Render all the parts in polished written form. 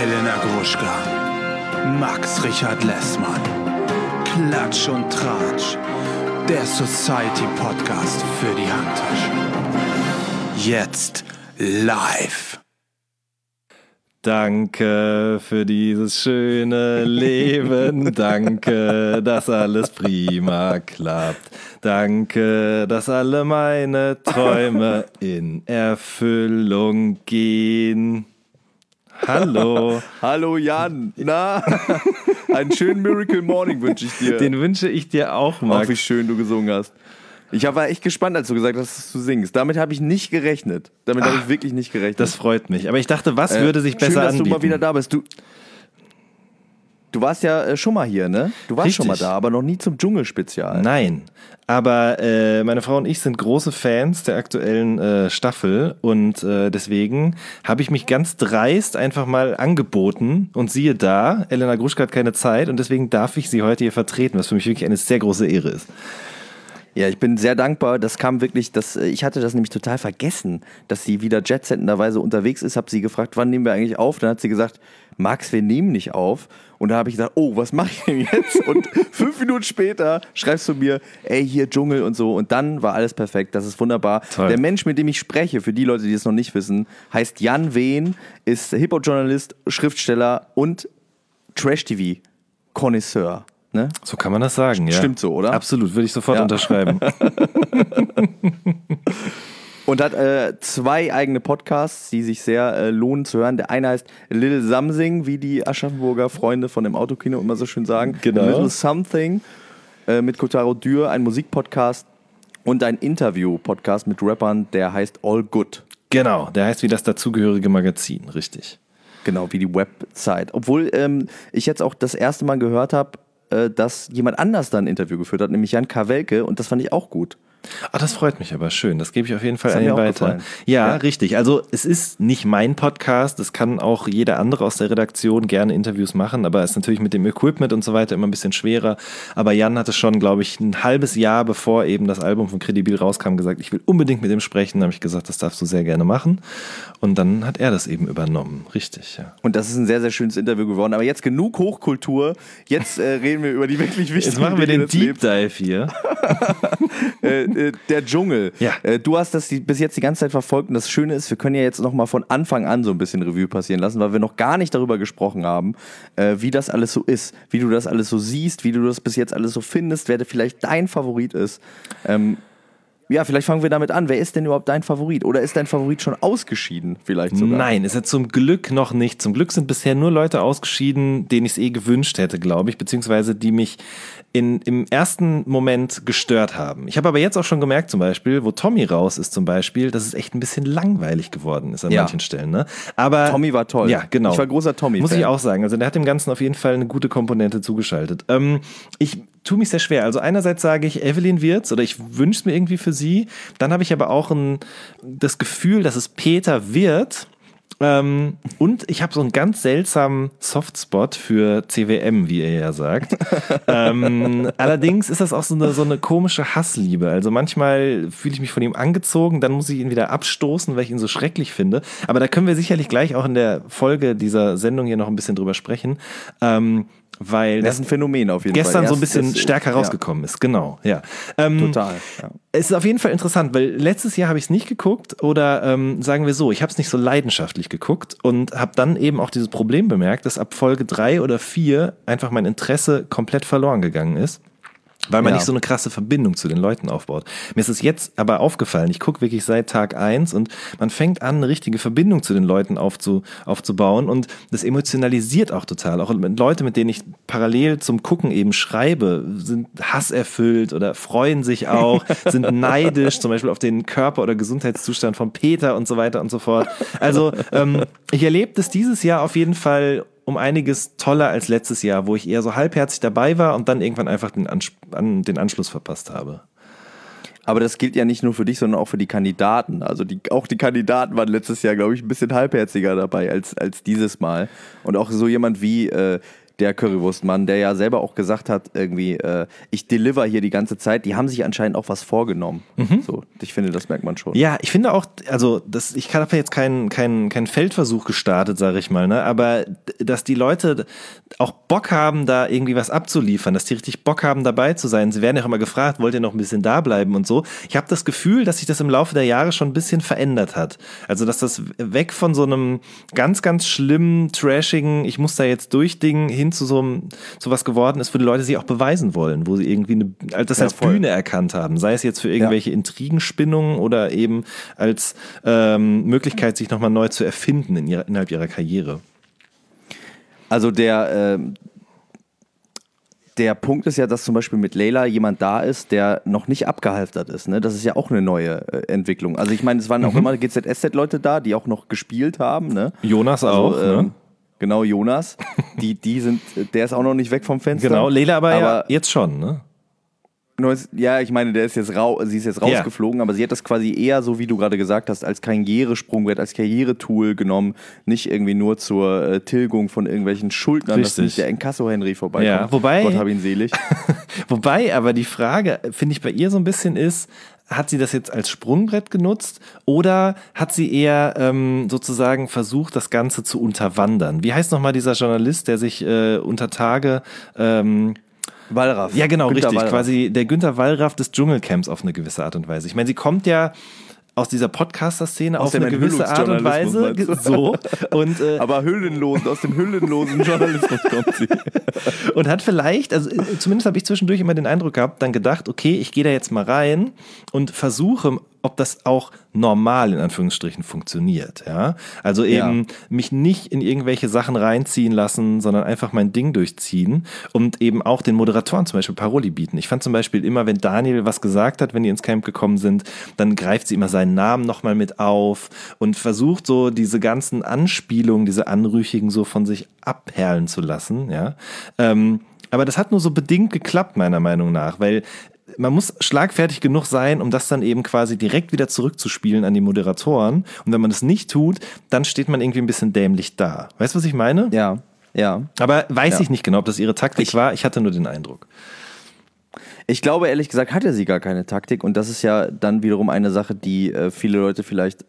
Elena Gruschka, Max Richard Lessmann, Klatsch und Tratsch, der Society-Podcast für die Handtasche. Jetzt live. Danke für dieses schöne Leben, danke, dass alles prima klappt, danke, dass alle meine Träume in Erfüllung gehen. Hallo. Hallo Jan, na, einen schönen Miracle Morning wünsche ich dir. Den wünsche ich dir auch, Max. Ach, wie schön du gesungen hast. Ich war echt gespannt, als du gesagt hast, dass du singst. Damit habe ich nicht gerechnet. Damit habe ich wirklich nicht gerechnet. Das freut mich. Aber ich dachte, was würde sich besser anbieten? Schön, dass du mal wieder da bist. Du warst ja schon mal hier, ne? Du warst schon mal da, aber noch nie zum Dschungelspezial. Nein, aber meine Frau und ich sind große Fans der aktuellen Staffel und deswegen habe ich mich ganz dreist einfach mal angeboten und siehe da, Elena Gruschka hat keine Zeit und deswegen darf ich sie heute hier vertreten, was für mich wirklich eine sehr große Ehre ist. Ja, ich bin sehr dankbar. Das kam wirklich, ich hatte das nämlich total vergessen, dass sie wieder jetsettenderweise unterwegs ist. Habe sie gefragt, wann nehmen wir eigentlich auf? Dann hat sie gesagt, Max, wir nehmen nicht auf. Und da habe ich gesagt, oh, was mache ich denn jetzt? Und 5 Minuten später schreibst du mir, ey, hier Dschungel und so. Und dann war alles perfekt. Das ist wunderbar. Toll. Der Mensch, mit dem ich spreche, für die Leute, die es noch nicht wissen, heißt Jan Wehn, ist Hip-Hop-Journalist, Schriftsteller und Trash-TV-Connoisseur. Ne? So kann man das sagen, ja. Stimmt so, oder? Absolut, würde ich sofort unterschreiben. Und hat 2 eigene Podcasts, die sich sehr lohnen zu hören. Der eine heißt Little Something, wie die Aschaffenburger Freunde von dem Autokino immer so schön sagen. Genau. Little Something mit Kotaro Dürr, ein Musikpodcast und ein Interview-Podcast mit Rappern, der heißt All Good. Genau, der heißt wie das dazugehörige Magazin, richtig. Genau, wie die Website. Obwohl ich jetzt auch das erste Mal gehört habe, dass jemand anders da ein Interview geführt hat, nämlich Jan Kawelke, und das fand ich auch gut. Ah, das freut mich aber schön. Das gebe ich auf jeden Fall Das an hat ihn mir auch weiter. gefallen. Ja, richtig. Also es ist nicht mein Podcast. Es kann auch jeder andere aus der Redaktion gerne Interviews machen, aber es ist natürlich mit dem Equipment und so weiter immer ein bisschen schwerer. Aber Jan hatte schon, glaube ich, ein halbes Jahr, bevor eben das Album von Credibil rauskam, gesagt, ich will unbedingt mit ihm sprechen. Da habe ich gesagt, das darfst du sehr gerne machen. Und dann hat er das eben übernommen. Richtig, ja. Und das ist ein sehr, sehr schönes Interview geworden. Aber jetzt genug Hochkultur. Jetzt reden wir über die wirklich wichtigen Jetzt machen wir Dinge den des Deep Lebens. Dive hier. Der Dschungel. Ja. Du hast das bis jetzt die ganze Zeit verfolgt und das Schöne ist, wir können ja jetzt nochmal von Anfang an so ein bisschen Revue passieren lassen, weil wir noch gar nicht darüber gesprochen haben, wie das alles so ist, wie du das alles so siehst, wie du das bis jetzt alles so findest, wer vielleicht dein Favorit ist. Ja, vielleicht fangen wir damit an. Wer ist denn überhaupt dein Favorit? Oder ist dein Favorit schon ausgeschieden vielleicht sogar? Nein, ist er zum Glück noch nicht. Zum Glück sind bisher nur Leute ausgeschieden, denen ich es gewünscht hätte, glaube ich, beziehungsweise die mich im ersten Moment gestört haben. Ich habe aber jetzt auch schon gemerkt zum Beispiel, wo Tommy raus ist zum Beispiel, dass es echt ein bisschen langweilig geworden ist an manchen Stellen. Ne? Aber Tommy war toll. Ja, genau. Ich war großer Tommy-Fan. Muss ich auch sagen. Also der hat dem Ganzen auf jeden Fall eine gute Komponente zugeschaltet. Ich tue mich sehr schwer. Also einerseits sage ich Evelyn Wirtz oder ich wünsche es mir irgendwie für sie. Dann habe ich aber auch das Gefühl, dass es Peter wird. Und ich habe so einen ganz seltsamen Softspot für CWM, wie er ja sagt. Allerdings ist das auch so eine komische Hassliebe. Also manchmal fühle ich mich von ihm angezogen, dann muss ich ihn wieder abstoßen, weil ich ihn so schrecklich finde. Aber da können wir sicherlich gleich auch in der Folge dieser Sendung hier noch ein bisschen drüber sprechen. Weil das ist ein Phänomen auf jeden Fall. Gestern so ein bisschen das, stärker rausgekommen ist, genau. Ja. Total. Ja. Es ist auf jeden Fall interessant, weil letztes Jahr habe ich es nicht geguckt oder sagen wir so, ich habe es nicht so leidenschaftlich geguckt und habe dann eben auch dieses Problem bemerkt, dass ab Folge 3 oder 4 einfach mein Interesse komplett verloren gegangen ist. Weil man nicht so eine krasse Verbindung zu den Leuten aufbaut. Mir ist es jetzt aber aufgefallen, ich gucke wirklich seit Tag 1 und man fängt an, eine richtige Verbindung zu den Leuten aufzubauen und das emotionalisiert auch total. Auch Leute, mit denen ich parallel zum Gucken eben schreibe, sind hasserfüllt oder freuen sich auch, sind neidisch, zum Beispiel auf den Körper- oder Gesundheitszustand von Peter und so weiter und so fort. Also ich erlebe das dieses Jahr auf jeden Fall um einiges toller als letztes Jahr, wo ich eher so halbherzig dabei war und dann irgendwann einfach den Anschluss verpasst habe. Aber das gilt ja nicht nur für dich, sondern auch für die Kandidaten. Also auch die Kandidaten waren letztes Jahr, glaube ich, ein bisschen halbherziger dabei als dieses Mal. Und auch so jemand wie der Currywurstmann, der ja selber auch gesagt hat, irgendwie, ich deliver hier die ganze Zeit, die haben sich anscheinend auch was vorgenommen. So, Ich finde, das merkt man schon. Ja, ich finde auch, also ich habe jetzt keinen Feldversuch gestartet, sage ich mal, ne? Aber dass die Leute auch Bock haben, da irgendwie was abzuliefern, dass die richtig Bock haben, dabei zu sein. Sie werden ja auch immer gefragt, wollt ihr noch ein bisschen da bleiben und so. Ich habe das Gefühl, dass sich das im Laufe der Jahre schon ein bisschen verändert hat. Also dass das weg von so einem ganz, ganz schlimmen, trashigen, ich muss da jetzt durchdingen, hin zu so was geworden ist, wo die Leute sich auch beweisen wollen, wo sie irgendwie das als Bühne erkannt haben. Sei es jetzt für irgendwelche Intrigenspinnungen oder eben als Möglichkeit, sich nochmal neu zu erfinden innerhalb ihrer Karriere. Also der Punkt ist ja, dass zum Beispiel mit Layla jemand da ist, der noch nicht abgehalftert ist. Ne? Das ist ja auch eine neue Entwicklung. Also ich meine, es waren auch immer GZSZ-Leute da, die auch noch gespielt haben. Ne? Jonas auch, ne? Genau, Jonas. Der ist auch noch nicht weg vom Fenster. Genau, Layla aber ja jetzt schon, ne? Ja, ich meine, sie ist jetzt rausgeflogen, aber sie hat das quasi eher, so wie du gerade gesagt hast, als Karrieresprungbrett, als Karrieretool genommen, nicht irgendwie nur zur Tilgung von irgendwelchen Schuldnern, dass nicht der Inkasso-Henry vorbeikommt. Ja, wobei, Gott hab ihn selig. Wobei aber die Frage, finde ich, bei ihr so ein bisschen ist, hat sie das jetzt als Sprungbrett genutzt oder hat sie eher sozusagen versucht, das Ganze zu unterwandern? Wie heißt nochmal dieser Journalist, der sich unter Tage Wallraff. Ja, genau, Günther richtig. Wallraff. Quasi der Günther Wallraff des Dschungelcamps auf eine gewisse Art und Weise. Ich meine, sie kommt ja aus dieser Podcaster-Szene auf eine gewisse Art und Weise. So. Und, aber aus dem hüllenlosen Journalismus kommt sie. Und hat vielleicht, also zumindest habe ich zwischendurch immer den Eindruck gehabt, dann gedacht, okay, ich gehe da jetzt mal rein und versuche, ob das auch normal in Anführungsstrichen funktioniert. Ja? Also eben mich nicht in irgendwelche Sachen reinziehen lassen, sondern einfach mein Ding durchziehen und eben auch den Moderatoren zum Beispiel Paroli bieten. Ich fand zum Beispiel immer, wenn Daniel was gesagt hat, wenn die ins Camp gekommen sind, dann greift sie immer seinen Namen nochmal mit auf und versucht so diese ganzen Anspielungen, diese Anrüchigen so von sich abperlen zu lassen. Ja? Aber das hat nur so bedingt geklappt, meiner Meinung nach, weil man muss schlagfertig genug sein, um das dann eben quasi direkt wieder zurückzuspielen an die Moderatoren. Und wenn man das nicht tut, dann steht man irgendwie ein bisschen dämlich da. Weißt du, was ich meine? Ja. Aber weiß ich nicht genau, ob das ihre Taktik war. Ich hatte nur den Eindruck. Ich glaube, ehrlich gesagt, hatte sie gar keine Taktik. Und das ist ja dann wiederum eine Sache, die viele Leute vielleicht,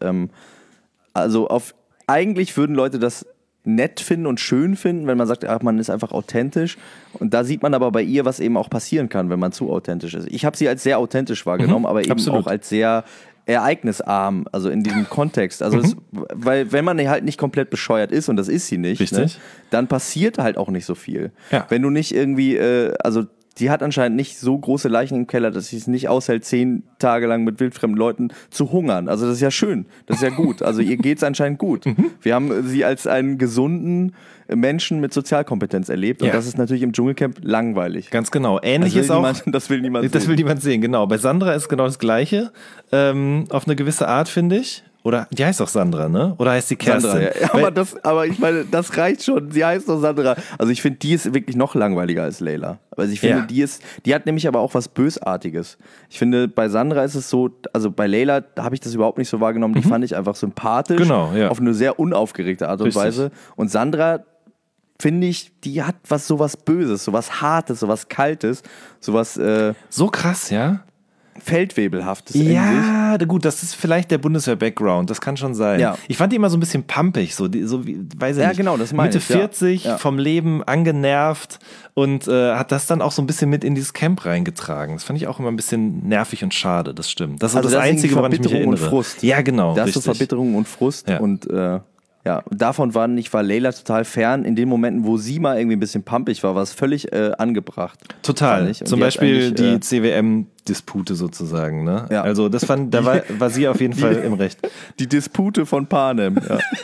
eigentlich würden Leute das nett finden und schön finden, wenn man sagt, ach, man ist einfach authentisch. Und da sieht man aber bei ihr, was eben auch passieren kann, wenn man zu authentisch ist. Ich habe sie als sehr authentisch wahrgenommen, aber eben auch als sehr ereignisarm, also in diesem Kontext. Also weil wenn man halt nicht komplett bescheuert ist, und das ist sie nicht, ne, dann passiert halt auch nicht so viel. Ja. Wenn du nicht irgendwie, sie hat anscheinend nicht so große Leichen im Keller, dass sie es nicht aushält, 10 Tage lang mit wildfremden Leuten zu hungern. Also das ist ja schön, das ist ja gut. Also ihr geht's anscheinend gut. Wir haben sie als einen gesunden Menschen mit Sozialkompetenz erlebt und das ist natürlich im Dschungelcamp langweilig. Ganz genau. Ähnlich ist auch... Das will niemand sehen. Das will niemand sehen, genau. Bei Sandra ist genau das Gleiche, auf eine gewisse Art, finde ich. Oder die heißt doch Sandra, ne? Oder heißt sie Kerstin? Sandra, ja. Aber ich meine, das reicht schon. Sie heißt doch Sandra. Also ich finde, die ist wirklich noch langweiliger als Layla. Also ich finde, die hat nämlich aber auch was Bösartiges. Ich finde, bei Sandra ist es so, also bei Layla habe ich das überhaupt nicht so wahrgenommen. Die fand ich einfach sympathisch. Genau, ja. Auf eine sehr unaufgeregte Art und Weise. Und Sandra, finde ich, die hat sowas Böses, sowas Hartes, sowas Kaltes, sowas... so krass, ja? Feldwebelhaftes ja, gut, das ist vielleicht der Bundeswehr-Background, das kann schon sein. Ja. Ich fand die immer so ein bisschen pumpig, weiß ich nicht. Genau, das meine Mitte 40, vom Leben angenervt und hat das dann auch so ein bisschen mit in dieses Camp reingetragen. Das fand ich auch immer ein bisschen nervig und schade, das stimmt. Das ist also das Einzige, woran ich mich erinnere. Und Frust. Ja, genau, das ist Verbitterung und Frust und davon war Layla total fern. In den Momenten, wo sie mal irgendwie ein bisschen pumpig war es völlig angebracht. Total. Zum Beispiel die CWM-Dispute sozusagen. Ne? Ja. Also da war sie auf jeden Fall im Recht. Die Dispute von Panem.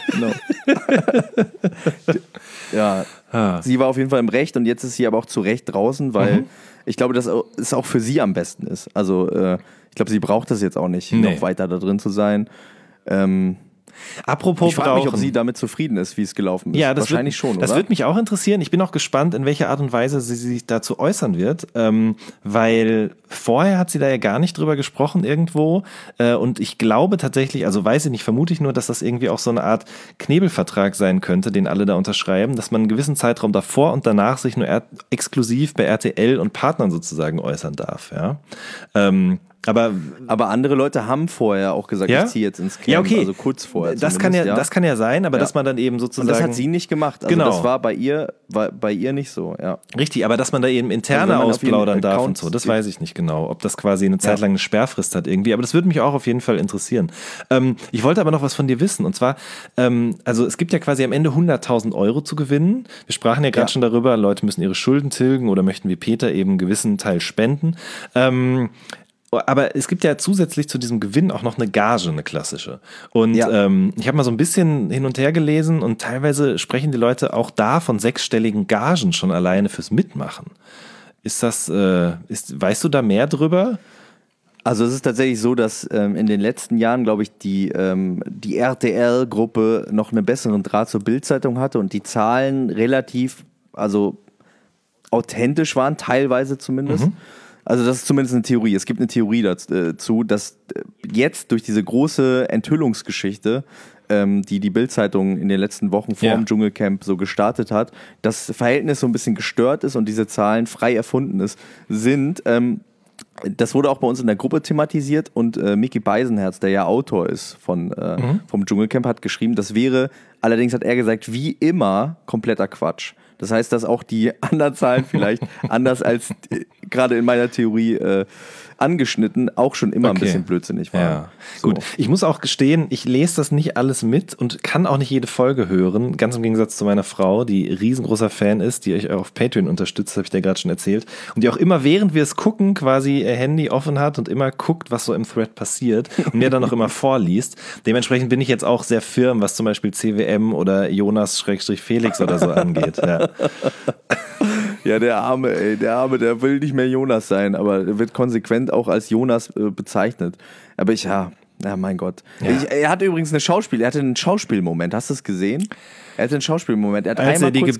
Ja, genau. Sie war auf jeden Fall im Recht und jetzt ist sie aber auch zu Recht draußen, weil ich glaube, dass es auch für sie am besten ist. Also ich glaube, sie braucht das jetzt auch nicht, noch weiter da drin zu sein. Apropos ich frage mich, ob sie damit zufrieden ist, wie es gelaufen ist. Ja, wahrscheinlich schon, oder? Das wird mich auch interessieren. Ich bin auch gespannt, in welcher Art und Weise sie sich dazu äußern wird, weil vorher hat sie da ja gar nicht drüber gesprochen irgendwo und ich glaube tatsächlich, also weiß ich nicht, vermute ich nur, dass das irgendwie auch so eine Art Knebelvertrag sein könnte, den alle da unterschreiben, dass man einen gewissen Zeitraum davor und danach sich nur exklusiv bei RTL und Partnern sozusagen äußern darf, ja. Aber andere Leute haben vorher auch gesagt, Ja? ich ziehe jetzt ins Camp, Ja, okay. also kurz vorher. Das kann ja sein, aber dass man dann eben sozusagen... Und das hat sie nicht gemacht. Also Genau. das war bei ihr nicht so, ja. Richtig, aber dass man da eben interne Also wenn man auf ausplaudern jeden darf Account und so, das geht. weiß ich nicht genau, ob das quasi eine Zeit lang eine Sperrfrist hat irgendwie, aber das würde mich auch auf jeden Fall interessieren. Ich wollte aber noch was von dir wissen und zwar, also es gibt ja quasi am Ende 100.000 € zu gewinnen. Wir sprachen ja gerade schon darüber, Leute müssen ihre Schulden tilgen oder möchten wie Peter eben einen gewissen Teil spenden. Aber es gibt ja zusätzlich zu diesem Gewinn auch noch eine Gage, eine klassische. Und ich habe mal so ein bisschen hin und her gelesen und teilweise sprechen die Leute auch da von 6-stelligen Gagen schon alleine fürs Mitmachen. Ist das, weißt du da mehr drüber? Also es ist tatsächlich so, dass in den letzten Jahren, glaube ich, die RTL-Gruppe noch einen besseren Draht zur Bild-Zeitung hatte und die Zahlen relativ, also authentisch waren, teilweise zumindest. Also das ist zumindest eine Theorie. Es gibt eine Theorie dazu, dass jetzt durch diese große Enthüllungsgeschichte, die Bild-Zeitung in den letzten Wochen vor dem Dschungelcamp so gestartet hat, das Verhältnis so ein bisschen gestört ist und diese Zahlen frei erfunden sind. Das wurde auch bei uns in der Gruppe thematisiert und Micky Beisenherz, der ja Autor ist vom Dschungelcamp, hat geschrieben, das wäre, allerdings hat er gesagt, wie immer kompletter Quatsch. Das heißt, dass auch die anderen Zahlen vielleicht anders als gerade in meiner Theorie angeschnitten auch schon immer ein bisschen blödsinnig waren. Ja. So. Gut, ich muss auch gestehen, ich lese das nicht alles mit und kann auch nicht jede Folge hören, ganz im Gegensatz zu meiner Frau, die riesengroßer Fan ist, die euch auf Patreon unterstützt, habe ich dir gerade schon erzählt, und die auch immer, während wir es gucken, quasi ihr Handy offen hat und immer guckt, was so im Thread passiert und mir dann auch immer vorliest. Dementsprechend bin ich jetzt auch sehr firm, was zum Beispiel CWM oder Jonas-Felix oder so angeht. Ja. Ja, der Arme, der will nicht mehr Jonas sein, aber er wird konsequent auch als Jonas bezeichnet. Aber mein Gott. Ja. Er hatte übrigens er hatte einen Schauspielmoment, hast du es gesehen? Er hatte einen Schauspielmoment. Er hat Als einmal er die kurz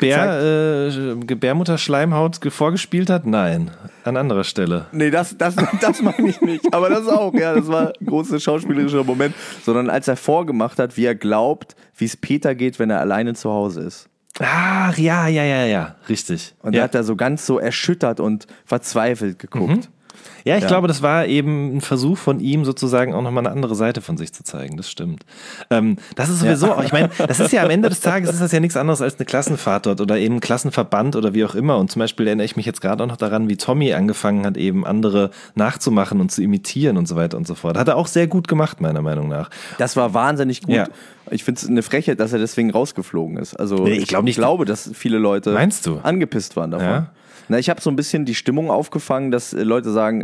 Gebärmutterschleimhaut vorgespielt hat? Nein, an anderer Stelle. Nee, das meine ich nicht. Aber das auch, das war ein großer schauspielerischer Moment. Sondern als er vorgemacht hat, wie er glaubt, wie es Peter geht, wenn er alleine zu Hause ist. Ach, ja, richtig. Und da hat er so ganz so erschüttert und verzweifelt geguckt. Ja, ich glaube, das war eben ein Versuch von ihm, sozusagen auch nochmal eine andere Seite von sich zu zeigen. Das stimmt. Das ist sowieso, ich meine, das ist ja am Ende des Tages ist das ja nichts anderes als eine Klassenfahrt dort oder eben ein Klassenverband oder wie auch immer. Und zum Beispiel erinnere ich mich jetzt gerade auch noch daran, wie Tommy angefangen hat, eben andere nachzumachen und zu imitieren und so weiter und so fort. Hat er auch sehr gut gemacht, meiner Meinung nach. Das war wahnsinnig gut. Ja. Ich finde es eine Frechheit, dass er deswegen rausgeflogen ist. Also Nee, ich glaube, dass viele Leute Meinst du? angepisst waren davon. Ja? Na, ich habe so ein bisschen die Stimmung aufgefangen, dass Leute sagen,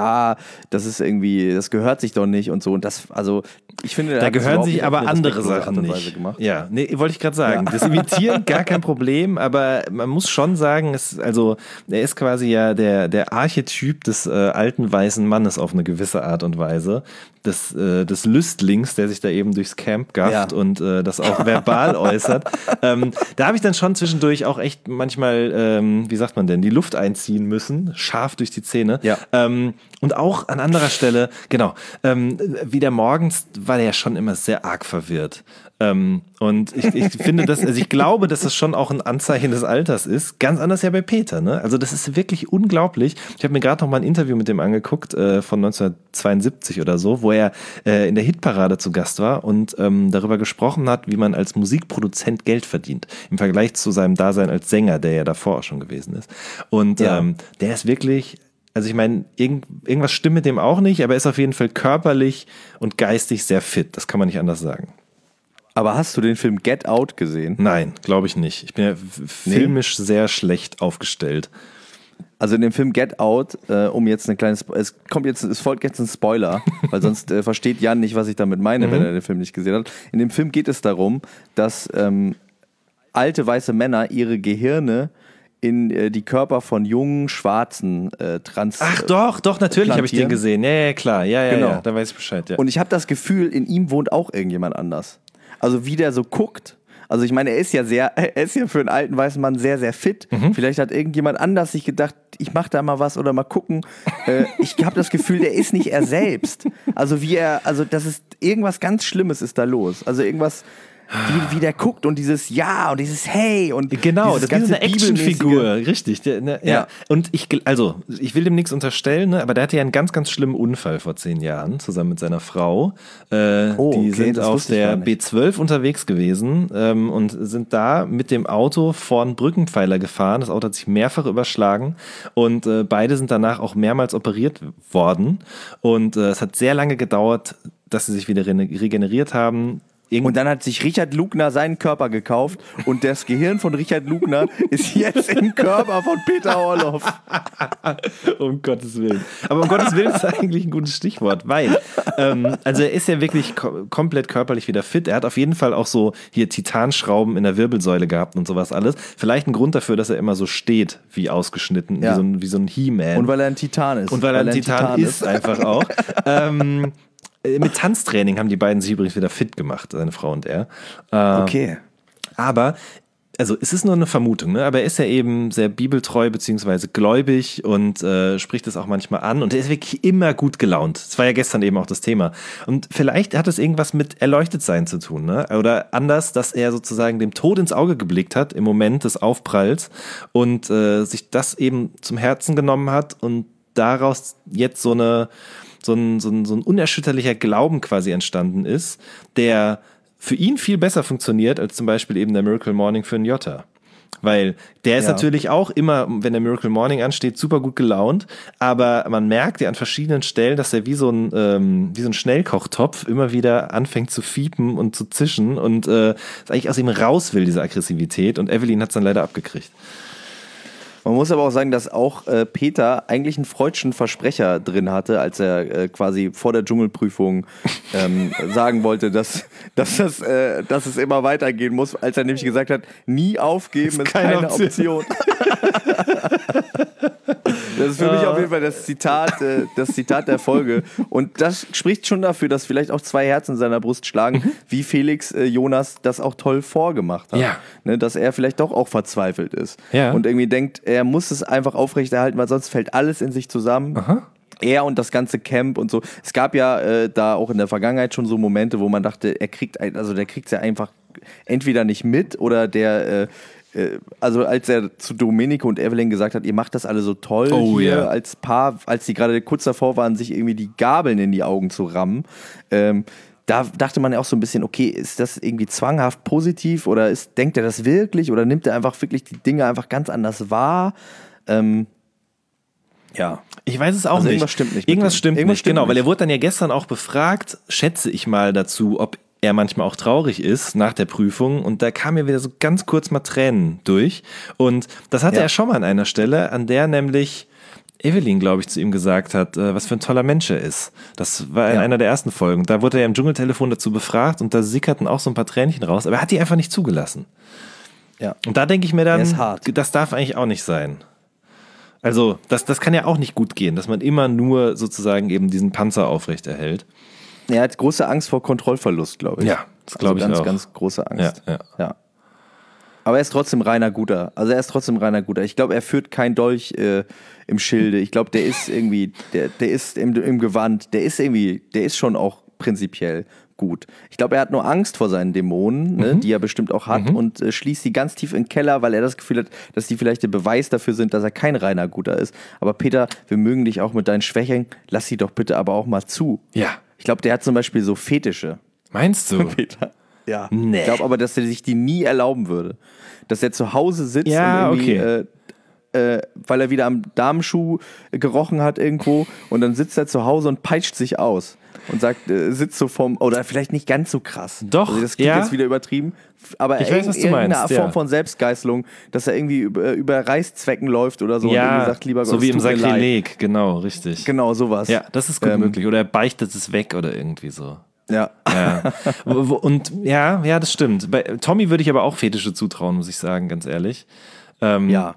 das ist irgendwie, das gehört sich doch nicht und so. Und das, also ich finde, Da gehören sich aber andere Sachen nicht. Ja, nee, wollte ich gerade sagen. Das Imitieren, gar kein Problem, aber man muss schon sagen, er ist quasi ja der Archetyp des alten weißen Mannes auf eine gewisse Art und Weise. Des Lüstlings, der sich da eben durchs Camp gafft und das auch verbal äußert. Da habe ich dann schon zwischendurch auch echt manchmal, wie sagt man denn, die Luft einziehen müssen, scharf durch die Zähne. Ja. Und auch an anderer Stelle, genau, wieder morgens war der ja schon immer sehr arg verwirrt. Und ich finde, ich glaube, dass das schon auch ein Anzeichen des Alters ist. Ganz anders ja bei Peter, ne? Also das ist wirklich unglaublich. Ich habe mir gerade noch mal ein Interview mit dem angeguckt, von 1972 oder so, wo er in der Hitparade zu Gast war und darüber gesprochen hat, wie man als Musikproduzent Geld verdient. Im Vergleich zu seinem Dasein als Sänger, der ja davor auch schon gewesen ist. Und der ist wirklich... Also ich meine, irgendwas stimmt mit dem auch nicht, aber er ist auf jeden Fall körperlich und geistig sehr fit. Das kann man nicht anders sagen. Aber hast du den Film Get Out gesehen? Nein, glaube ich nicht. Ich bin ja filmisch sehr schlecht aufgestellt. Also in dem Film Get Out, um jetzt eine kleine, es folgt jetzt ein Spoiler, weil sonst versteht Jan nicht, was ich damit meine, wenn er den Film nicht gesehen hat. In dem Film geht es darum, dass alte weiße Männer ihre Gehirne in die Körper von jungen Schwarzen Ach doch, natürlich habe ich den gesehen. Ja, klar. Ja, genau. Ja, da weiß ich Bescheid. Ja. Und ich habe das Gefühl, in ihm wohnt auch irgendjemand anders. Also wie der so guckt. Also ich meine, er ist ja für einen alten weißen Mann sehr, sehr fit. Vielleicht hat irgendjemand anders sich gedacht, ich mache da mal was oder mal gucken. Ich habe das Gefühl, der ist nicht er selbst. Also das ist irgendwas ganz Schlimmes ist da los. Also irgendwas. wie der guckt und dieses Ja und dieses Hey und genau, dieses das ist eine Actionfigur, Bibelmäßige. richtig. Ja. Und ich will dem nichts unterstellen, ne, aber der hatte ja einen ganz, ganz schlimmen Unfall vor 10 Jahren zusammen mit seiner Frau. Die sind das auf wusste ich der gar nicht. B12 unterwegs gewesen und sind da mit dem Auto vor einen Brückenpfeiler gefahren. Das Auto hat sich mehrfach überschlagen und beide sind danach auch mehrmals operiert worden. Und es hat sehr lange gedauert, dass sie sich wieder regeneriert haben. Und dann hat sich Richard Lugner seinen Körper gekauft und das Gehirn von Richard Lugner ist jetzt im Körper von Peter Orloff. Um Gottes Willen. Aber um Gottes Willen ist eigentlich ein gutes Stichwort, weil, also er ist ja wirklich komplett körperlich wieder fit. Er hat auf jeden Fall auch so hier Titanschrauben in der Wirbelsäule gehabt und sowas alles. Vielleicht ein Grund dafür, dass er immer so steht, wie ausgeschnitten, Ja. wie so ein He-Man. Und weil er ein Titan ist. Und weil er ein Titan ist, einfach auch. Mit Tanztraining haben die beiden sich übrigens wieder fit gemacht, seine Frau und er. Okay. Aber, also es ist nur eine Vermutung, ne? Aber er ist ja eben sehr bibeltreu beziehungsweise gläubig und spricht es auch manchmal an und er ist wirklich immer gut gelaunt. Das war ja gestern eben auch das Thema. Und vielleicht hat es irgendwas mit Erleuchtetsein zu tun, ne? Oder anders, dass er sozusagen dem Tod ins Auge geblickt hat im Moment des Aufpralls und sich das eben zum Herzen genommen hat und daraus jetzt so ein unerschütterlicher Glauben quasi entstanden ist, der für ihn viel besser funktioniert als zum Beispiel eben der Miracle Morning für einen Jota. Weil der ist natürlich auch immer, wenn der Miracle Morning ansteht, super gut gelaunt, aber man merkt ja an verschiedenen Stellen, dass er wie so ein Schnellkochtopf immer wieder anfängt zu fiepen und zu zischen und eigentlich aus ihm raus will, diese Aggressivität, und Evelyn hat es dann leider abgekriegt. Man muss aber auch sagen, dass auch Peter eigentlich einen freudschen Versprecher drin hatte, als er quasi vor der Dschungelprüfung sagen wollte, dass es immer weitergehen muss, als er nämlich gesagt hat, nie aufgeben ist keine Option. Das ist für mich auf jeden Fall das Zitat der Folge. Und das spricht schon dafür, dass vielleicht auch 2 Herzen in seiner Brust schlagen, wie Felix Jonas das auch toll vorgemacht hat. Ja. Ne, dass er vielleicht doch auch verzweifelt ist. Ja. Und irgendwie denkt, er muss es einfach aufrechterhalten, weil sonst fällt alles in sich zusammen. Aha. Er und das ganze Camp und so. Es gab ja da auch in der Vergangenheit schon so Momente, wo man dachte, der kriegt es ja einfach entweder nicht mit oder also als er zu Domenico und Evelyn gesagt hat, ihr macht das alle so toll hier als Paar, als die gerade kurz davor waren, sich irgendwie die Gabeln in die Augen zu rammen, da dachte man ja auch so ein bisschen, okay, ist das irgendwie zwanghaft positiv oder denkt er das wirklich oder nimmt er einfach wirklich die Dinge einfach ganz anders wahr? Ja. Ich weiß es auch Also nicht. irgendwas stimmt nicht. Irgendwas stimmt nicht, genau, nicht. weil er wurde dann ja gestern auch befragt, schätze ich mal dazu, ob er manchmal auch traurig ist nach der Prüfung, und da kam mir wieder so ganz kurz mal Tränen durch, und das hatte er schon mal an einer Stelle, an der nämlich Evelyn, glaube ich, zu ihm gesagt hat, was für ein toller Mensch er ist. Das war in einer der ersten Folgen. Da wurde er im Dschungeltelefon dazu befragt und da sickerten auch so ein paar Tränchen raus, aber er hat die einfach nicht zugelassen. Ja. Und da denke ich mir dann, Er ist hart. das darf eigentlich auch nicht sein. Also, das kann ja auch nicht gut gehen, dass man immer nur sozusagen eben diesen Panzer aufrecht erhält. Er hat große Angst vor Kontrollverlust, glaube ich. Ja, das glaube ich ganz, auch. ganz große Angst. Ja. Aber er ist trotzdem reiner Guter. Ich glaube, er führt kein Dolch im Schilde. Ich glaube, der ist irgendwie, der ist im Gewand, der ist schon auch prinzipiell gut. Ich glaube, er hat nur Angst vor seinen Dämonen, ne, die er bestimmt auch hat, und schließt die ganz tief in den Keller, weil er das Gefühl hat, dass die vielleicht der Beweis dafür sind, dass er kein reiner Guter ist. Aber Peter, wir mögen dich auch mit deinen Schwächen, lass sie doch bitte aber auch mal zu. Ja. Ich glaube, der hat zum Beispiel so Fetische. Meinst du? Peter. Ja. Nee. Ich glaube aber, dass er sich die nie erlauben würde. Dass er zu Hause sitzt und irgendwie, weil er wieder am Damenschuh gerochen hat irgendwo, und dann sitzt er zu Hause und peitscht sich aus und sagt, sitzt so oder vielleicht nicht ganz so krass. Doch, also das klingt jetzt wieder übertrieben, aber ich weiß, was du irgendeine meinst, Form von Selbstgeißelung, dass er irgendwie über Reißzwecken läuft oder so, und irgendwie sagt, lieber Gott, so wie im es tut mir leid. Sakrileg, genau, richtig. Genau, sowas. Ja, das ist gut möglich. Oder er beichtet es weg oder irgendwie so. Ja. Und ja, das stimmt. Bei Tommy würde ich aber auch Fetische zutrauen, muss ich sagen, ganz ehrlich. Ja.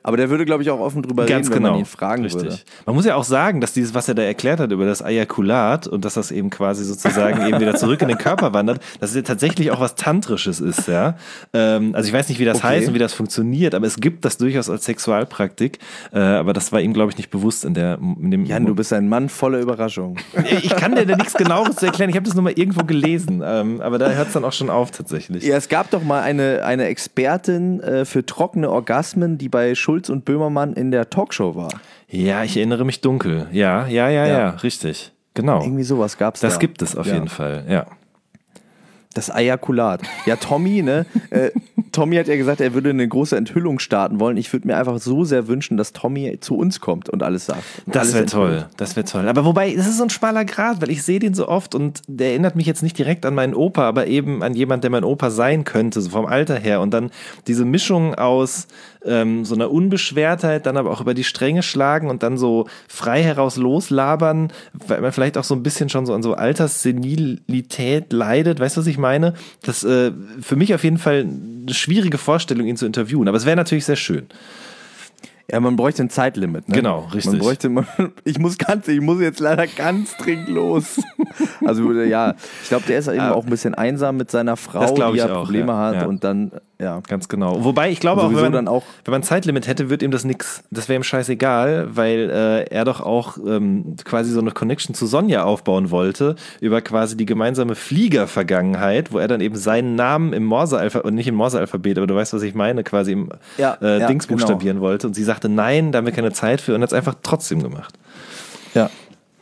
Aber der würde, glaube ich, auch offen drüber reden, wenn man ihn fragen würde. Man muss ja auch sagen, dass dieses, was er da erklärt hat über das Ejakulat und dass das eben quasi sozusagen eben wieder zurück in den Körper wandert, dass es ja tatsächlich auch was Tantrisches ist, ja. Also ich weiß nicht, wie das heißt und wie das funktioniert, aber es gibt das durchaus als Sexualpraktik, aber das war ihm, glaube ich, nicht bewusst in dem Jan, du bist ein Mann voller Überraschung. Ich kann dir da nichts Genaues zu erklären, ich habe das nur mal irgendwo gelesen, aber da hört es dann auch schon auf tatsächlich. Ja, es gab doch mal eine Expertin für trockene Orgasmen, die bei Schulz und Böhmermann in der Talkshow war. Ja, ich erinnere mich dunkel. Ja, richtig. Genau. Irgendwie sowas gab es da. Das gibt es auf jeden Fall, ja. Das Ejakulat. Ja, Tommy, ne? Tommy hat ja gesagt, er würde eine große Enthüllung starten wollen. Ich würde mir einfach so sehr wünschen, dass Tommy zu uns kommt und alles sagt. Das wäre toll, das wäre toll. Aber wobei, das ist so ein schmaler Grat, weil ich sehe den so oft und der erinnert mich jetzt nicht direkt an meinen Opa, aber eben an jemand, der mein Opa sein könnte, so vom Alter her. Und dann diese Mischung aus so einer Unbeschwertheit, dann aber auch über die Stränge schlagen und dann so frei heraus loslabern, weil man vielleicht auch so ein bisschen schon so an so Alterssenilität leidet. Weißt du, was ich meine? Das für mich auf jeden Fall eine schwierige Vorstellung, ihn zu interviewen. Aber es wäre natürlich sehr schön. Ja, man bräuchte ein Zeitlimit. Ne? Genau, richtig. Ich muss jetzt leider ganz dringend los. Also ja, ich glaube, der ist eben auch ein bisschen einsam mit seiner Frau, die ja Probleme hat. Ja. Und dann, ja. Ganz genau. Wobei, ich glaube auch, wenn man ein Zeitlimit hätte, wird ihm das nix. Das wäre ihm scheißegal, weil er doch auch quasi so eine Connection zu Sonja aufbauen wollte, über quasi die gemeinsame Fliegervergangenheit, wo er dann eben seinen Namen im Morse-Alphabet, und nicht im Morse-Alphabet, aber du weißt, was ich meine, quasi im Dings buchstabieren wollte. Und sie sagte, nein, da haben wir keine Zeit für, und hat es einfach trotzdem gemacht. Ja.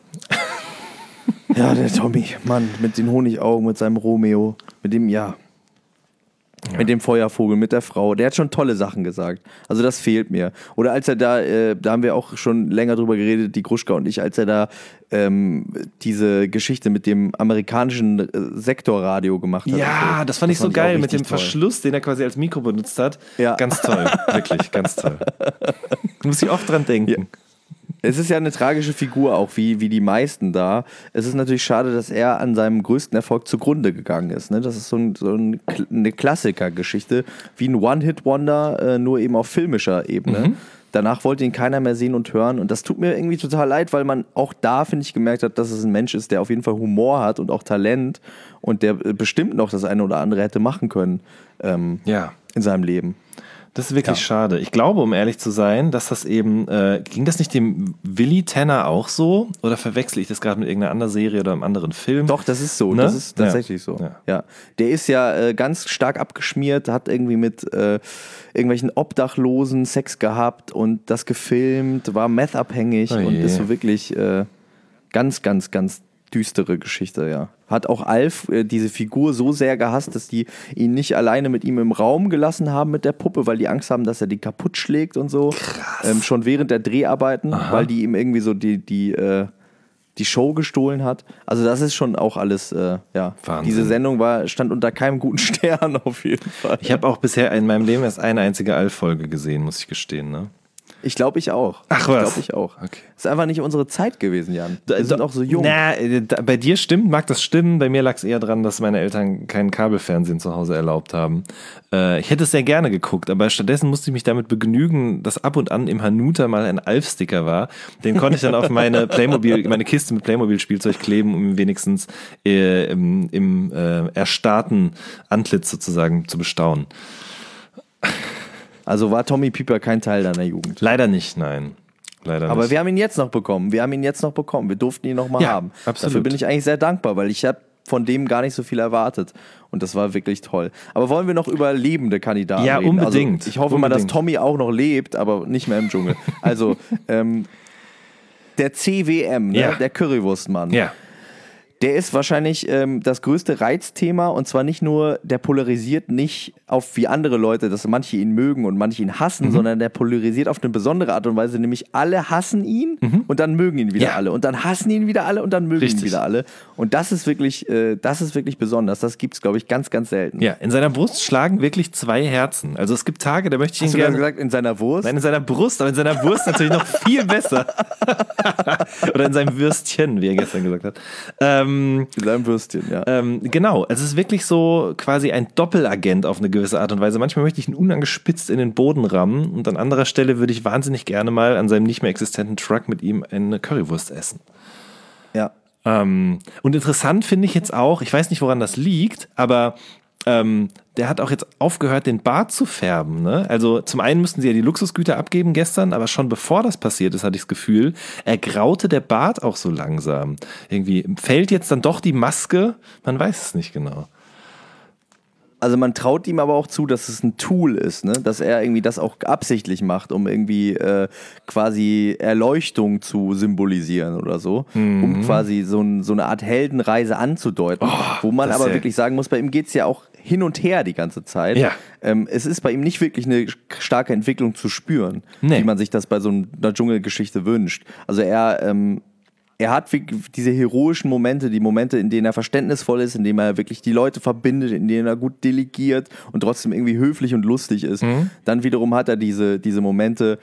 Ja, der Tommy, Mann, mit den Honigaugen, mit seinem Romeo, mit dem, mit dem Feuervogel, mit der Frau, der hat schon tolle Sachen gesagt. Also das fehlt mir. Oder als er da haben wir auch schon länger drüber geredet, die Gruschka und ich, als er da diese Geschichte mit dem amerikanischen Sektorradio gemacht hat. Ja, das fand ich so geil, mit dem Verschluss, den er quasi als Mikro benutzt hat. Ja. Ganz toll, wirklich, ganz toll. Muss ich oft dran denken. Ja. Es ist ja eine tragische Figur, auch wie die meisten da. Es ist natürlich schade, dass er an seinem größten Erfolg zugrunde gegangen ist. Ne? Das ist so eine Klassikergeschichte, wie ein One-Hit-Wonder, nur eben auf filmischer Ebene. Mhm. Danach wollte ihn keiner mehr sehen und hören. Und das tut mir irgendwie total leid, weil man auch da, finde ich, gemerkt hat, dass es ein Mensch ist, der auf jeden Fall Humor hat und auch Talent und der bestimmt noch das eine oder andere hätte machen können in seinem Leben. Das ist wirklich schade. Ich glaube, um ehrlich zu sein, dass das eben, ging das nicht dem Willy Tanner auch so? Oder verwechsel ich das gerade mit irgendeiner anderen Serie oder einem anderen Film? Doch, das ist so. Ne? Das ist tatsächlich so. Ja. Der ist ja ganz stark abgeschmiert, hat irgendwie mit irgendwelchen Obdachlosen Sex gehabt und das gefilmt, war meth-abhängig und ist so wirklich ganz, ganz, ganz düstere Geschichte, ja. Hat auch Alf diese Figur so sehr gehasst, dass die ihn nicht alleine mit ihm im Raum gelassen haben mit der Puppe, weil die Angst haben, dass er die kaputt schlägt und so. Krass. Schon während der Dreharbeiten, weil die ihm irgendwie so die Show gestohlen hat. Also das ist schon auch alles, Wahnsinn. Diese Sendung stand unter keinem guten Stern auf jeden Fall. Ich habe auch bisher in meinem Leben erst eine einzige Alf-Folge gesehen, muss ich gestehen, ne? Ich glaube, ich auch. Ach was? Glaube ich auch. Okay. Ist einfach nicht unsere Zeit gewesen, Jan. Wir sind auch so jung. Bei dir mag das stimmen. Bei mir lag es eher daran, dass meine Eltern kein Kabelfernsehen zu Hause erlaubt haben. Ich hätte es sehr gerne geguckt, aber stattdessen musste ich mich damit begnügen, dass ab und an im Hanuta mal ein Alf-Sticker war. Den konnte ich dann auf meine Kiste mit Playmobil-Spielzeug kleben, um ihn wenigstens im erstarrten Antlitz sozusagen zu bestaunen. Also war Tommy Pieper kein Teil deiner Jugend? Leider nicht, nein. Aber wir haben ihn jetzt noch bekommen. Wir durften ihn noch mal haben. Absolut. Dafür bin ich eigentlich sehr dankbar, weil ich habe von dem gar nicht so viel erwartet. Und das war wirklich toll. Aber wollen wir noch über lebende Kandidaten reden? Ja, unbedingt. Also ich hoffe mal, dass Tommy auch noch lebt, aber nicht mehr im Dschungel. Also, der CWM, ne? Der Currywurstmann. Ja. Der ist wahrscheinlich das größte Reizthema und zwar nicht nur, der polarisiert nicht auf wie andere Leute, dass manche ihn mögen und manche ihn hassen, sondern der polarisiert auf eine besondere Art und Weise, nämlich alle hassen ihn und dann mögen ihn wieder alle und dann hassen ihn wieder alle und dann mögen ihn wieder alle und das ist wirklich besonders, das gibt es, glaube ich, ganz, ganz selten. Ja, in seiner Brust schlagen wirklich 2 Herzen, also es gibt Tage, da möchte ich ihn gerne... Hast du gesagt, in seiner Wurst? Nein, in seiner Brust, aber in seiner Wurst natürlich noch viel besser. Oder in seinem Würstchen, wie er gestern gesagt hat. In seinem Würstchen, ja. Genau, es ist wirklich so quasi ein Doppelagent auf eine gewisse Art und Weise. Manchmal möchte ich ihn unangespitzt in den Boden rammen und an anderer Stelle würde ich wahnsinnig gerne mal an seinem nicht mehr existenten Truck mit ihm eine Currywurst essen. Ja. Und interessant finde ich jetzt auch, ich weiß nicht, woran das liegt, aber der hat auch jetzt aufgehört, den Bart zu färben. Ne? Also zum einen müssten sie ja die Luxusgüter abgeben gestern, aber schon bevor das passiert ist, hatte ich das Gefühl, ergraute der Bart auch so langsam. Irgendwie fällt jetzt dann doch die Maske, man weiß es nicht genau. Also man traut ihm aber auch zu, dass es ein Tool ist, ne? Dass er irgendwie das auch absichtlich macht, um irgendwie quasi Erleuchtung zu symbolisieren oder so, um quasi so eine Art Heldenreise anzudeuten, wo man aber wirklich sagen muss, bei ihm geht es ja auch hin und her die ganze Zeit. Ja. Es ist bei ihm nicht wirklich eine starke Entwicklung zu spüren, wie man sich das bei so einer Dschungelgeschichte wünscht. Also er hat diese heroischen Momente, die Momente, in denen er verständnisvoll ist, in denen er wirklich die Leute verbindet, in denen er gut delegiert und trotzdem irgendwie höflich und lustig ist. Dann wiederum hat er diese Momente,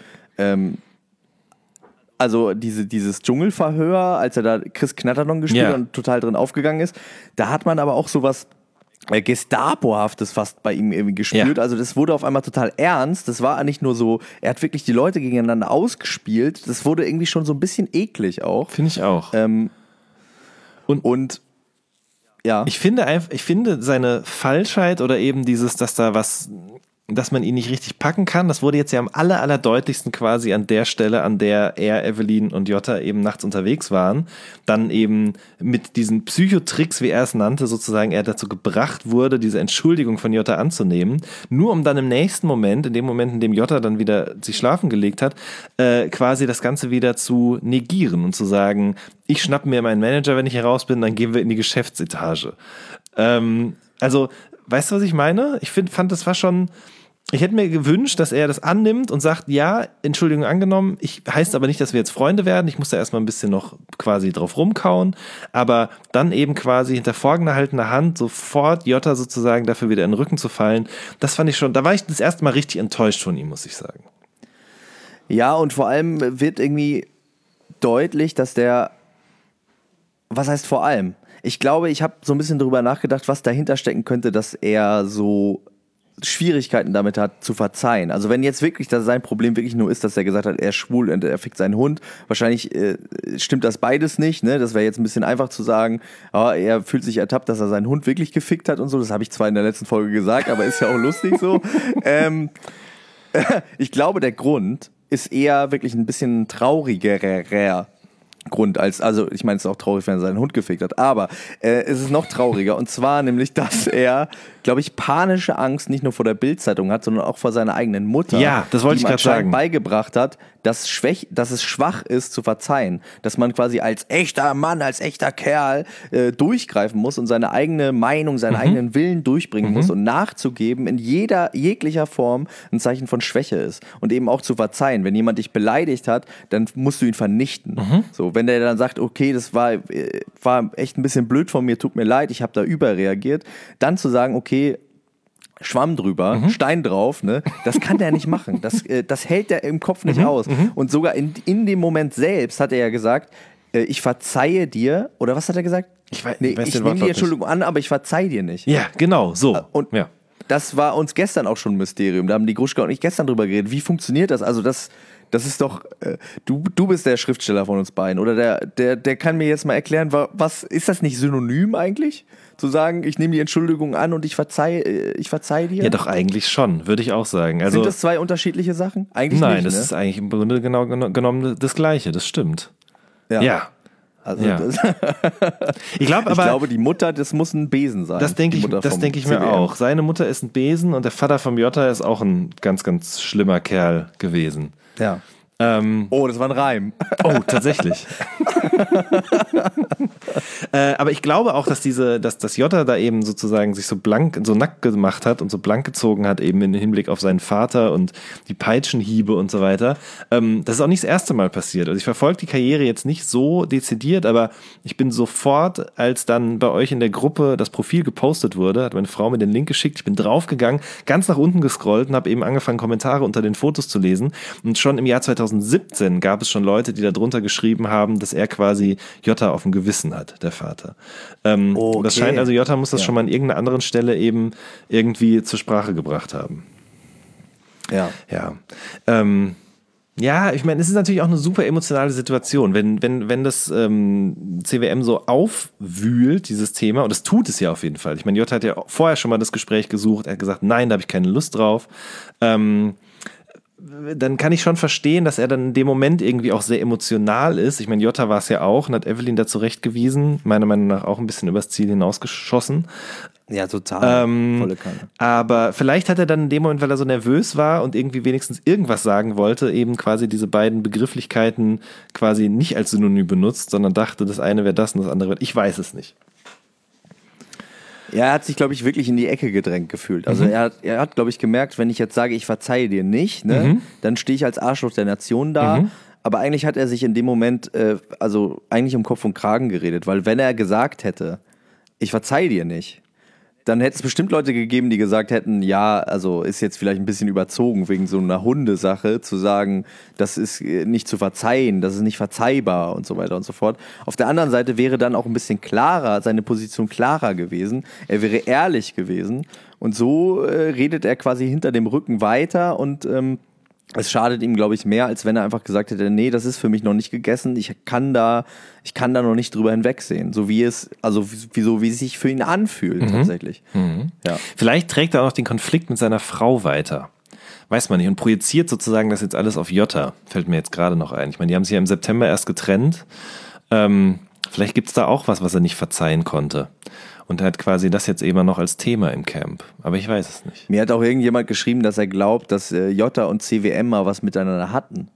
also dieses Dschungelverhör, als er da Chris Knatterdon gespielt hat und total drin aufgegangen ist, da hat man aber auch sowas Gestapo-haftes fast bei ihm irgendwie gespürt. Also das wurde auf einmal total ernst. Das war nicht nur so, er hat wirklich die Leute gegeneinander ausgespielt. Das wurde irgendwie schon so ein bisschen eklig auch. Finde ich auch. Und ja. Ich finde seine Falschheit oder eben dieses, dass man ihn nicht richtig packen kann, das wurde jetzt ja am allerdeutlichsten quasi an der Stelle, an der er, Evelyn und Jota eben nachts unterwegs waren, dann eben mit diesen Psychotricks, wie er es nannte, sozusagen er dazu gebracht wurde, diese Entschuldigung von Jota anzunehmen, nur um dann im nächsten Moment, in dem Moment, in dem Jota dann wieder sich schlafen gelegt hat, quasi das Ganze wieder zu negieren und zu sagen, ich schnapp mir meinen Manager, wenn ich hier raus bin, dann gehen wir in die Geschäftsetage. Also, weißt du, was ich meine? Fand, das war schon, ich hätte mir gewünscht, dass er das annimmt und sagt, ja, Entschuldigung angenommen, heißt aber nicht, dass wir jetzt Freunde werden, ich muss da erstmal ein bisschen noch quasi drauf rumkauen, aber dann eben quasi hinter vorgehaltener Hand sofort Jota sozusagen dafür wieder in den Rücken zu fallen, das fand ich schon, da war ich das erste Mal richtig enttäuscht von ihm, muss ich sagen. Ja, und vor allem wird irgendwie deutlich, dass was heißt vor allem? Ich glaube, ich habe so ein bisschen drüber nachgedacht, was dahinter stecken könnte, dass er so Schwierigkeiten damit hat, zu verzeihen. Also wenn jetzt wirklich sein Problem wirklich nur ist, dass er gesagt hat, er ist schwul und er fickt seinen Hund, wahrscheinlich stimmt das beides nicht, ne? Das wäre jetzt ein bisschen einfach zu sagen, er fühlt sich ertappt, dass er seinen Hund wirklich gefickt hat und so, das habe ich zwar in der letzten Folge gesagt, aber ist ja auch lustig so. Ich glaube, der Grund ist eher wirklich ein bisschen traurigerer Grund also ich meine, es ist auch traurig, wenn er seinen Hund gefickt hat, aber es ist noch trauriger und zwar nämlich, dass er, glaube ich, panische Angst nicht nur vor der Bild-Zeitung hat, sondern auch vor seiner eigenen Mutter, ja, das wollte ich gerade sagen, beigebracht hat, dass es schwach ist zu verzeihen, dass man quasi als echter Mann, als echter Kerl durchgreifen muss und seine eigene Meinung, seinen eigenen Willen durchbringen muss und nachzugeben in jeglicher Form ein Zeichen von Schwäche ist und eben auch zu verzeihen. Wenn jemand dich beleidigt hat, dann musst du ihn vernichten. So, wenn der dann sagt, okay, das war echt ein bisschen blöd von mir, tut mir leid, ich habe da überreagiert, dann zu sagen, okay, Schwamm drüber, Stein drauf, ne? Das kann der nicht machen. Das hält der im Kopf nicht aus. Und sogar in dem Moment selbst hat er ja gesagt, ich verzeihe dir, oder was hat er gesagt? Ich nehme die Entschuldigung an, aber ich verzeihe dir nicht. Ja, genau, so. Und das war uns gestern auch schon ein Mysterium. Da haben die Gruschka und ich gestern drüber geredet. Wie funktioniert das? Also das ist doch, du bist der Schriftsteller von uns beiden, oder der kann mir jetzt mal erklären, was ist das nicht synonym eigentlich? Zu sagen, ich nehme die Entschuldigung an und ich verzeihe dir? Ja, doch, eigentlich schon, würde ich auch sagen. Also, sind das zwei unterschiedliche Sachen? Eigentlich nein, nicht, das ist eigentlich im Grunde genau genommen das Gleiche, das stimmt. Ja. Also ja. Ich glaube, die Mutter, das muss ein Besen sein. Das denke ich mir auch. Seine Mutter ist ein Besen und der Vater vom Jota ist auch ein ganz, ganz schlimmer Kerl gewesen. Ja. Das war ein Reim. Oh, tatsächlich. Aber ich glaube auch, dass Jota da eben sozusagen sich so nackt gemacht hat und so blank gezogen hat, eben im Hinblick auf seinen Vater und die Peitschenhiebe und so weiter. Das ist auch nicht das erste Mal passiert. Also ich verfolge die Karriere jetzt nicht so dezidiert, aber ich bin sofort, als dann bei euch in der Gruppe das Profil gepostet wurde, hat meine Frau mir den Link geschickt, ich bin draufgegangen, ganz nach unten gescrollt und habe eben angefangen, Kommentare unter den Fotos zu lesen. Und schon im Jahr 2017 gab es schon Leute, die da drunter geschrieben haben, dass er quasi Jota auf dem Gewissen hat, der Vater. Vater. Okay. Das scheint, also Jota muss das schon mal an irgendeiner anderen Stelle eben irgendwie zur Sprache gebracht haben. Ja. Ja. Ja, ich meine, es ist natürlich auch eine super emotionale Situation, wenn das CWM so aufwühlt, dieses Thema, und das tut es ja auf jeden Fall. Ich meine, Jota hat ja vorher schon mal das Gespräch gesucht, er hat gesagt, nein, da habe ich keine Lust drauf. Dann kann ich schon verstehen, dass er dann in dem Moment irgendwie auch sehr emotional ist. Ich meine, Jota war es ja auch und hat Evelyn da zurechtgewiesen, meiner Meinung nach auch ein bisschen übers Ziel hinausgeschossen. Ja, total. Volle Kanne. Aber vielleicht hat er dann in dem Moment, weil er so nervös war und irgendwie wenigstens irgendwas sagen wollte, eben quasi diese beiden Begrifflichkeiten quasi nicht als Synonym benutzt, sondern dachte, das eine wäre das und das andere wäre. Ich weiß es nicht. Ja, er hat sich, glaube ich, wirklich in die Ecke gedrängt gefühlt. Also er hat, glaube ich, gemerkt, wenn ich jetzt sage, ich verzeihe dir nicht, ne, dann stehe ich als Arschloch der Nation da. Aber eigentlich hat er sich in dem Moment, also eigentlich um Kopf und Kragen geredet, weil wenn er gesagt hätte, ich verzeihe dir nicht, dann hätte es bestimmt Leute gegeben, die gesagt hätten, ja, also ist jetzt vielleicht ein bisschen überzogen wegen so einer Hundesache, zu sagen, das ist nicht zu verzeihen, das ist nicht verzeihbar und so weiter und so fort. Auf der anderen Seite wäre dann auch ein bisschen klarer, seine Position klarer gewesen. Er wäre ehrlich gewesen und so redet er quasi hinter dem Rücken weiter und es schadet ihm, glaube ich, mehr, als wenn er einfach gesagt hätte, nee, das ist für mich noch nicht gegessen, ich kann da noch nicht drüber hinwegsehen, so wie es sich für ihn anfühlt tatsächlich. Ja. Vielleicht trägt er auch noch den Konflikt mit seiner Frau weiter. Weiß man nicht. Und projiziert sozusagen das jetzt alles auf Jota. Fällt mir jetzt gerade noch ein. Ich meine, die haben sich ja im September erst getrennt. Vielleicht gibt es da auch was er nicht verzeihen konnte. Und er hat quasi das jetzt eben noch als Thema im Camp. Aber ich weiß es nicht. Mir hat auch irgendjemand geschrieben, dass er glaubt, dass Jota und CWM mal was miteinander hatten.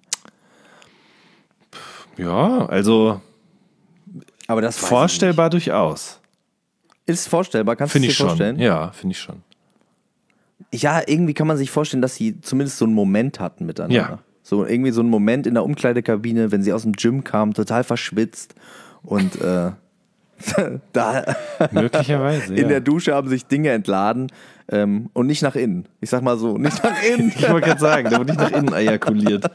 Ja, also aber das vorstellbar durchaus. Ist vorstellbar, kannst du dir vorstellen? Ja, finde ich schon. Ja, irgendwie kann man sich vorstellen, dass sie zumindest so einen Moment hatten miteinander. Ja. So irgendwie so einen Moment in der Umkleidekabine, wenn sie aus dem Gym kamen, total verschwitzt und da möglicherweise in der Dusche haben sich Dinge entladen und nicht nach innen. Ich sag mal so, nicht nach innen. Ich wollte gerade sagen, der wurde nicht nach innen ejakuliert.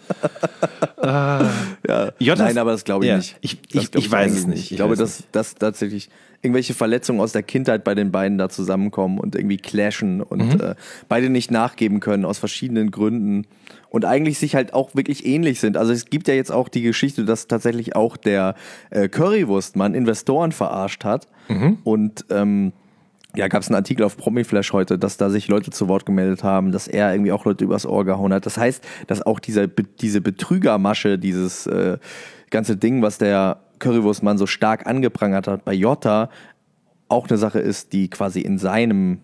Ja. Nein, aber das glaube ich nicht. Ich weiß es nicht. Ich glaube, dass tatsächlich irgendwelche Verletzungen aus der Kindheit bei den beiden da zusammenkommen und irgendwie clashen und beide nicht nachgeben können aus verschiedenen Gründen und eigentlich sich halt auch wirklich ähnlich sind. Also es gibt ja jetzt auch die Geschichte, dass tatsächlich auch der Currywurstmann Investoren verarscht hat und ja, gab es einen Artikel auf Promiflash heute, dass da sich Leute zu Wort gemeldet haben, dass er irgendwie auch Leute übers Ohr gehauen hat. Das heißt, dass auch diese Betrügermasche, dieses ganze Ding, was der Currywurstmann so stark angeprangert hat bei Jota, auch eine Sache ist, die quasi in seinem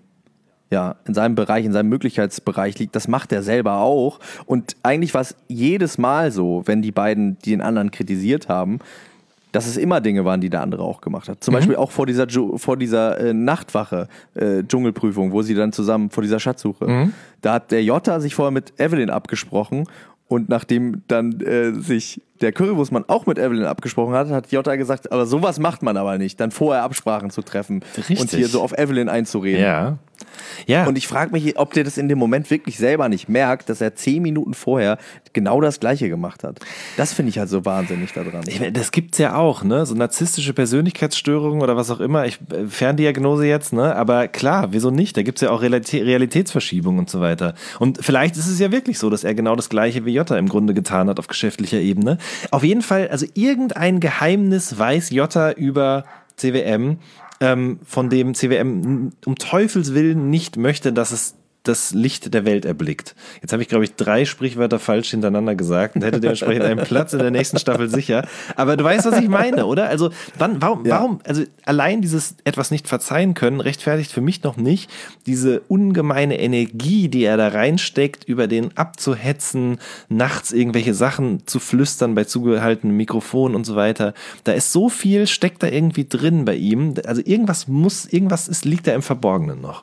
Bereich, in seinem Möglichkeitsbereich liegt. Das macht er selber auch. Und eigentlich war es jedes Mal so, wenn die beiden den anderen kritisiert haben, dass es immer Dinge waren, die der andere auch gemacht hat. Zum Beispiel auch vor dieser Nachtwache, Dschungelprüfung, wo sie dann zusammen vor dieser Schatzsuche. Da hat der Jota sich vorher mit Evelyn abgesprochen und nachdem dann sich der Currywurstmann auch mit Evelyn abgesprochen hat, hat Jota gesagt, aber sowas macht man aber nicht, dann vorher Absprachen zu treffen. Richtig. Und hier so auf Evelyn einzureden. Ja. Und ich frage mich, ob der das in dem Moment wirklich selber nicht merkt, dass er 10 Minuten vorher genau das Gleiche gemacht hat. Das finde ich halt so wahnsinnig daran. Das gibt's ja auch, ne? So narzisstische Persönlichkeitsstörungen oder was auch immer. Ferndiagnose jetzt, ne? Aber klar, wieso nicht? Da gibt's ja auch Realitätsverschiebungen und so weiter. Und vielleicht ist es ja wirklich so, dass er genau das Gleiche wie Jota im Grunde getan hat auf geschäftlicher Ebene. Auf jeden Fall, also irgendein Geheimnis weiß Jota über CWM, von dem CWM um Teufels Willen nicht möchte, dass es das Licht der Welt erblickt. Jetzt habe ich, glaube ich, 3 Sprichwörter falsch hintereinander gesagt und hätte dementsprechend einen Platz in der nächsten Staffel sicher. Aber du weißt, was ich meine, oder? Also warum, also allein dieses etwas nicht verzeihen können, rechtfertigt für mich noch nicht diese ungemeine Energie, die er da reinsteckt, über den abzuhetzen, nachts irgendwelche Sachen zu flüstern bei zugehaltenem Mikrofon und so weiter. Da ist so viel, steckt da irgendwie drin bei ihm. Also irgendwas liegt da im Verborgenen noch.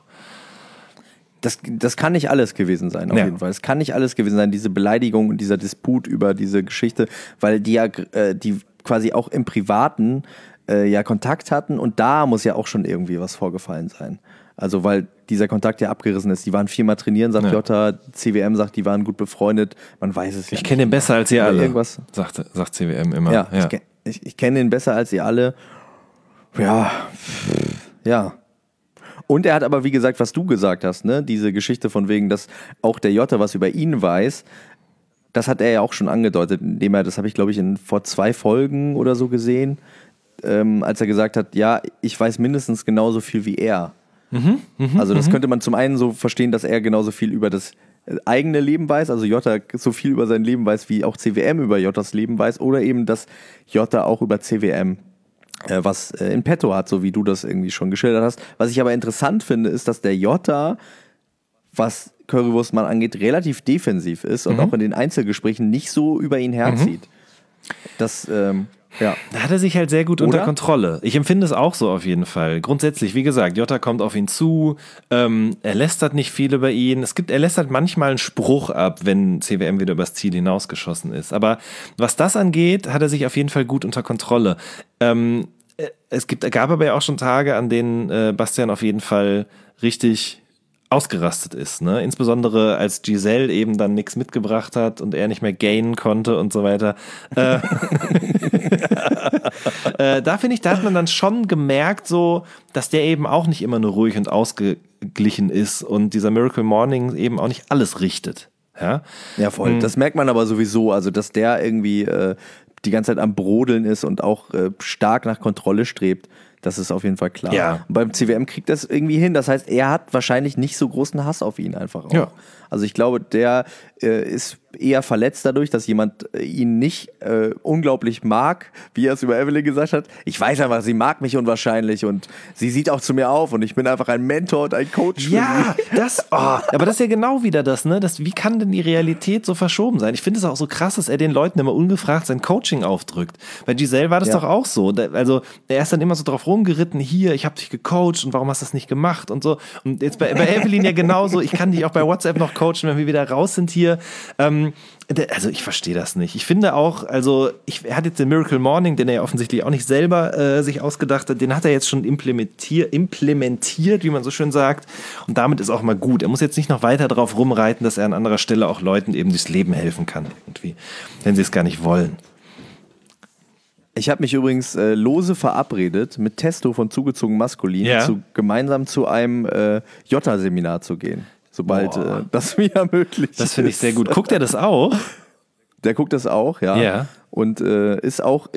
Das kann nicht alles gewesen sein, auf jeden Fall. Es kann nicht alles gewesen sein, diese Beleidigung und dieser Disput über diese Geschichte, weil die ja die quasi auch im Privaten ja Kontakt hatten und da muss ja auch schon irgendwie was vorgefallen sein. Also weil dieser Kontakt ja abgerissen ist. Die waren 4-mal trainieren, sagt Jota, CWM sagt, die waren gut befreundet. Man weiß es ja. Ich kenne den besser als ihr alle, irgendwas. sagt CWM immer. Ja. Ich kenne den besser als ihr alle. Ja. Und er hat aber, wie gesagt, was du gesagt hast, ne, diese Geschichte von wegen, dass auch der Jota was über ihn weiß, das hat er ja auch schon angedeutet, indem er, das habe ich glaube ich vor 2 Folgen oder so gesehen, als er gesagt hat, ja, ich weiß mindestens genauso viel wie er. Also das könnte man zum einen so verstehen, dass er genauso viel über das eigene Leben weiß, also Jota so viel über sein Leben weiß, wie auch CWM über Jotas Leben weiß, oder eben, dass Jota auch über CWM was in petto hat, so wie du das irgendwie schon geschildert hast. Was ich aber interessant finde, ist, dass der Jota, was Currywurstmann angeht, relativ defensiv ist und auch in den Einzelgesprächen nicht so über ihn herzieht. Das, ja. Da hat er sich halt sehr gut unter Kontrolle. Ich empfinde es auch so auf jeden Fall. Grundsätzlich, wie gesagt, Jota kommt auf ihn zu, er lästert nicht viel über ihn. Er lästert manchmal einen Spruch ab, wenn CWM wieder übers Ziel hinausgeschossen ist. Aber was das angeht, hat er sich auf jeden Fall gut unter Kontrolle. Gab aber ja auch schon Tage, an denen Bastian auf jeden Fall richtig ausgerastet ist, ne? Insbesondere als Giselle eben dann nichts mitgebracht hat und er nicht mehr gainen konnte und so weiter. Da finde ich, da hat man dann schon gemerkt, so, dass der eben auch nicht immer nur ruhig und ausgeglichen ist und dieser Miracle Morning eben auch nicht alles richtet. Ja, voll. Das merkt man aber sowieso, also dass der irgendwie die ganze Zeit am Brodeln ist und auch stark nach Kontrolle strebt. Das ist auf jeden Fall klar. Ja. Und beim CWM kriegt das irgendwie hin. Das heißt, er hat wahrscheinlich nicht so großen Hass auf ihn einfach auch. Ja. Also ich glaube, der ist eher verletzt dadurch, dass jemand ihn nicht unglaublich mag, wie er es über Evelyn gesagt hat. Ich weiß einfach, sie mag mich unwahrscheinlich und sie sieht auch zu mir auf und ich bin einfach ein Mentor und ein Coach. Ja, aber das ist ja genau wieder das, ne? Wie kann denn die Realität so verschoben sein? Ich finde es auch so krass, dass er den Leuten immer ungefragt sein Coaching aufdrückt. Bei Giselle war das doch auch so. Also er ist dann immer so drauf rumgeritten, hier, ich habe dich gecoacht und warum hast du das nicht gemacht und so. Und jetzt bei Evelyn ja genauso, ich kann dich auch bei WhatsApp noch coachen, wenn wir wieder raus sind hier. Also ich verstehe das nicht. Ich finde auch, er hat jetzt den Miracle Morning, den er ja offensichtlich auch nicht selber sich ausgedacht hat, den hat er jetzt schon implementiert, wie man so schön sagt. Und damit ist auch mal gut. Er muss jetzt nicht noch weiter drauf rumreiten, dass er an anderer Stelle auch Leuten eben durchs Leben helfen kann, irgendwie, wenn sie es gar nicht wollen. Ich habe mich übrigens lose verabredet, mit Testo von Zugezogen Maskulin, gemeinsam zu einem Jota-Seminar zu gehen. Sobald das wieder möglich ist. Das finde ich sehr gut. Guckt er das auch? Der guckt das auch, ja. Ja. Und ist auch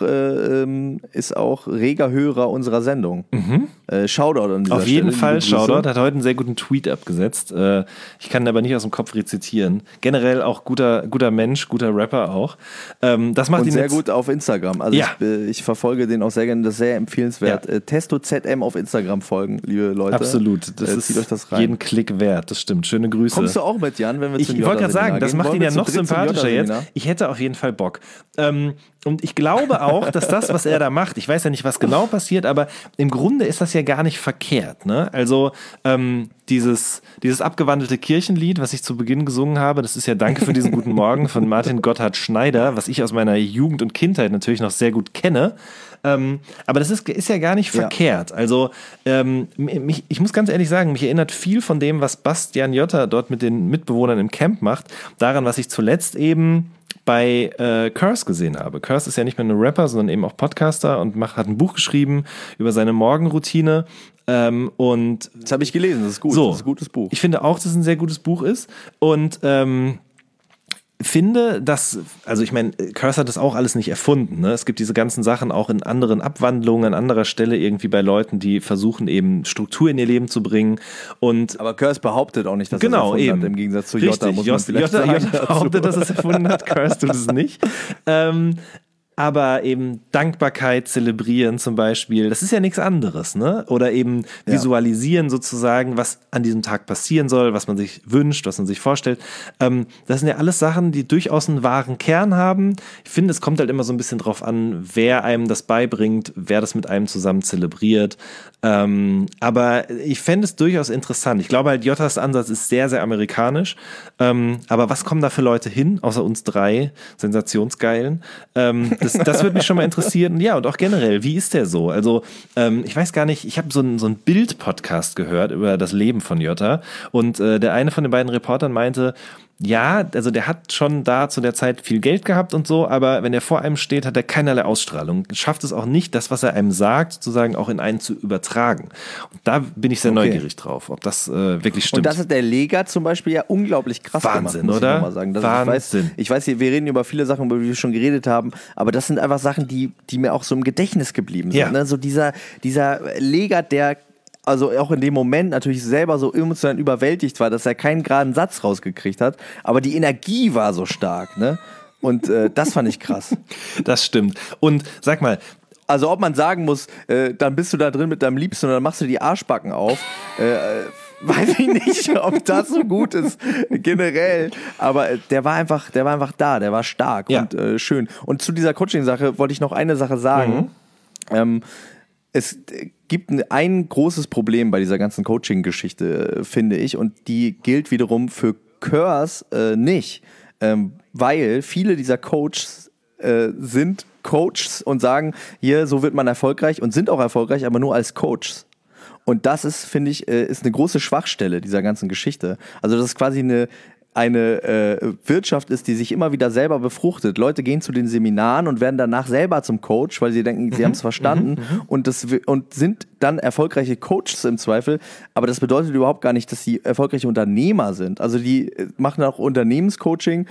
reger Hörer unserer Sendung. Shoutout an dieser Auf jeden Stelle, Fall Shoutout. Hat heute einen sehr guten Tweet abgesetzt. Ich kann ihn aber nicht aus dem Kopf rezitieren. Generell auch guter Mensch, guter Rapper auch. Das macht und ihn sehr jetzt gut auf Instagram. Also ich verfolge den auch sehr gerne. Das ist sehr empfehlenswert. Ja. Testo ZM auf Instagram folgen, liebe Leute. Absolut. Das zieht euch das ist rein. jeden Klick wert. Das stimmt. Schöne Grüße. Kommst du auch mit, Jan, wenn wir zum Ich wollte gerade sagen, das macht ihn ja noch sympathischer jetzt. Jota-Seminar? Ich hätte auf jeden Fall Bock. Und ich glaube auch, dass das, was er da macht, ich weiß ja nicht, was genau passiert, aber im Grunde ist das ja gar nicht verkehrt. Ne? Also dieses abgewandelte Kirchenlied, was ich zu Beginn gesungen habe, das ist ja Danke für diesen guten Morgen von Martin Gotthard Schneider, was ich aus meiner Jugend und Kindheit natürlich noch sehr gut kenne. Aber das ist ja gar nicht verkehrt. Also ich muss ganz ehrlich sagen, mich erinnert viel von dem, was Bastian Jota dort mit den Mitbewohnern im Camp macht, daran, was ich zuletzt eben bei Curse gesehen habe. Curse ist ja nicht mehr nur Rapper, sondern eben auch Podcaster und hat ein Buch geschrieben über seine Morgenroutine. Und das habe ich gelesen, das ist gut. So, das ist ein gutes Buch. Ich finde auch, dass es ein sehr gutes Buch ist. Und finde, also ich meine, Curse hat das auch alles nicht erfunden. Ne? Es gibt diese ganzen Sachen auch in anderen Abwandlungen, an anderer Stelle irgendwie bei Leuten, die versuchen eben Struktur in ihr Leben zu bringen. Aber Curse behauptet auch nicht, dass er es erfunden hat, im Gegensatz zu Richtig. Jota, muss man vielleicht sagen. Jota behauptet, dass er es erfunden hat, Curse tut es nicht. Aber eben Dankbarkeit zelebrieren zum Beispiel, das ist ja nichts anderes, ne? Oder eben visualisieren sozusagen, was an diesem Tag passieren soll, was man sich wünscht, was man sich vorstellt. Das sind ja alles Sachen, die durchaus einen wahren Kern haben. Ich finde, es kommt halt immer so ein bisschen drauf an, wer einem das beibringt, wer das mit einem zusammen zelebriert. Aber ich fände es durchaus interessant. Ich glaube halt, Jotas Ansatz ist sehr, sehr amerikanisch. Aber was kommen da für Leute hin, außer uns 3 Sensationsgeilen? Das würde mich schon mal interessieren. Ja, und auch generell, wie ist der so? Also, ich weiß gar nicht, ich habe so einen Bild-Podcast gehört über das Leben von Jota und der eine von den beiden Reportern meinte, Ja, also der hat schon da zu der Zeit viel Geld gehabt und so, aber wenn er vor einem steht, hat er keinerlei Ausstrahlung. Schafft es auch nicht, das, was er einem sagt, sozusagen auch in einen zu übertragen. Und da bin ich sehr neugierig drauf, ob das wirklich stimmt. Und das ist der Lega zum Beispiel ja unglaublich krass Wahnsinn, gemacht, muss oder? ich nochmal sagen. Wahnsinn. Ich weiß, wir reden über viele Sachen, über die wir schon geredet haben, aber das sind einfach Sachen, die mir auch so im Gedächtnis geblieben sind. Ja. Ne? So dieser Lega, der also auch in dem Moment natürlich selber so emotional überwältigt war, dass er keinen geraden Satz rausgekriegt hat, aber die Energie war so stark, ne? Und das fand ich krass. Das stimmt. Und sag mal, Also ob man sagen muss, dann bist du da drin mit deinem Liebsten und dann machst du die Arschbacken auf, weiß ich nicht, ob das so gut ist generell, aber der war einfach da, der war stark und schön. Und zu dieser Coaching-Sache wollte ich noch eine Sache sagen. Es gibt ein großes Problem bei dieser ganzen Coaching-Geschichte, finde ich, und die gilt wiederum für Curse nicht, weil viele dieser Coaches sind Coaches und sagen, hier, so wird man erfolgreich und sind auch erfolgreich, aber nur als Coaches. Und das ist, finde ich, ist eine große Schwachstelle dieser ganzen Geschichte. Also das ist quasi eine Wirtschaft ist, die sich immer wieder selber befruchtet. Leute gehen zu den Seminaren und werden danach selber zum Coach, weil sie denken, sie haben es verstanden und sind dann erfolgreiche Coaches im Zweifel. Aber das bedeutet überhaupt gar nicht, dass sie erfolgreiche Unternehmer sind. Also die machen auch Unternehmenscoaching,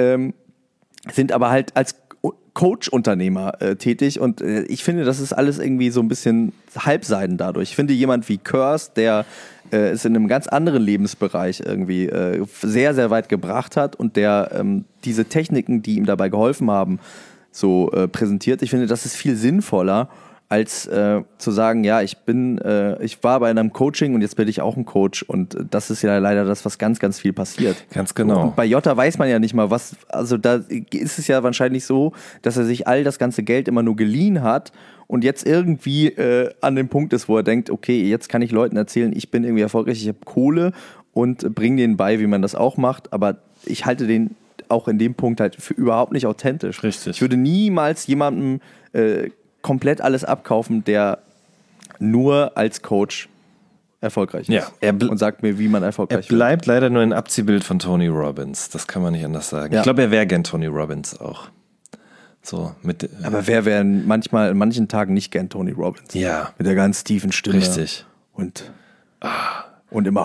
sind aber halt als Coach-Unternehmer tätig und ich finde, das ist alles irgendwie so ein bisschen halbseiden dadurch. Ich finde, jemand wie Curse, der es in einem ganz anderen Lebensbereich irgendwie sehr, sehr weit gebracht hat und der diese Techniken, die ihm dabei geholfen haben, so präsentiert. Ich finde, das ist viel sinnvoller, als zu sagen, ja, ich war bei einem Coaching und jetzt bin ich auch ein Coach und das ist ja leider das, was ganz, ganz viel passiert. Ganz genau. Und bei Jota weiß man ja nicht mal, was, also da ist es ja wahrscheinlich so, dass er sich all das ganze Geld immer nur geliehen hat und jetzt irgendwie an dem Punkt ist, wo er denkt, okay, jetzt kann ich Leuten erzählen, ich bin irgendwie erfolgreich, ich habe Kohle und bringe denen bei, wie man das auch macht, aber ich halte den auch in dem Punkt halt für überhaupt nicht authentisch. Richtig. Ich würde niemals jemandem komplett alles abkaufen, der nur als Coach erfolgreich ist. Ja, und sagt mir, wie man erfolgreich wird. Er bleibt leider nur ein Abziehbild von Tony Robbins. Das kann man nicht anders sagen. Ja. Ich glaube, er wäre gern Tony Robbins auch. So mit. Aber wer wäre manchmal an manchen Tagen nicht gern Tony Robbins? Ja. Mit der ganz tiefen Stimme. Richtig. Und immer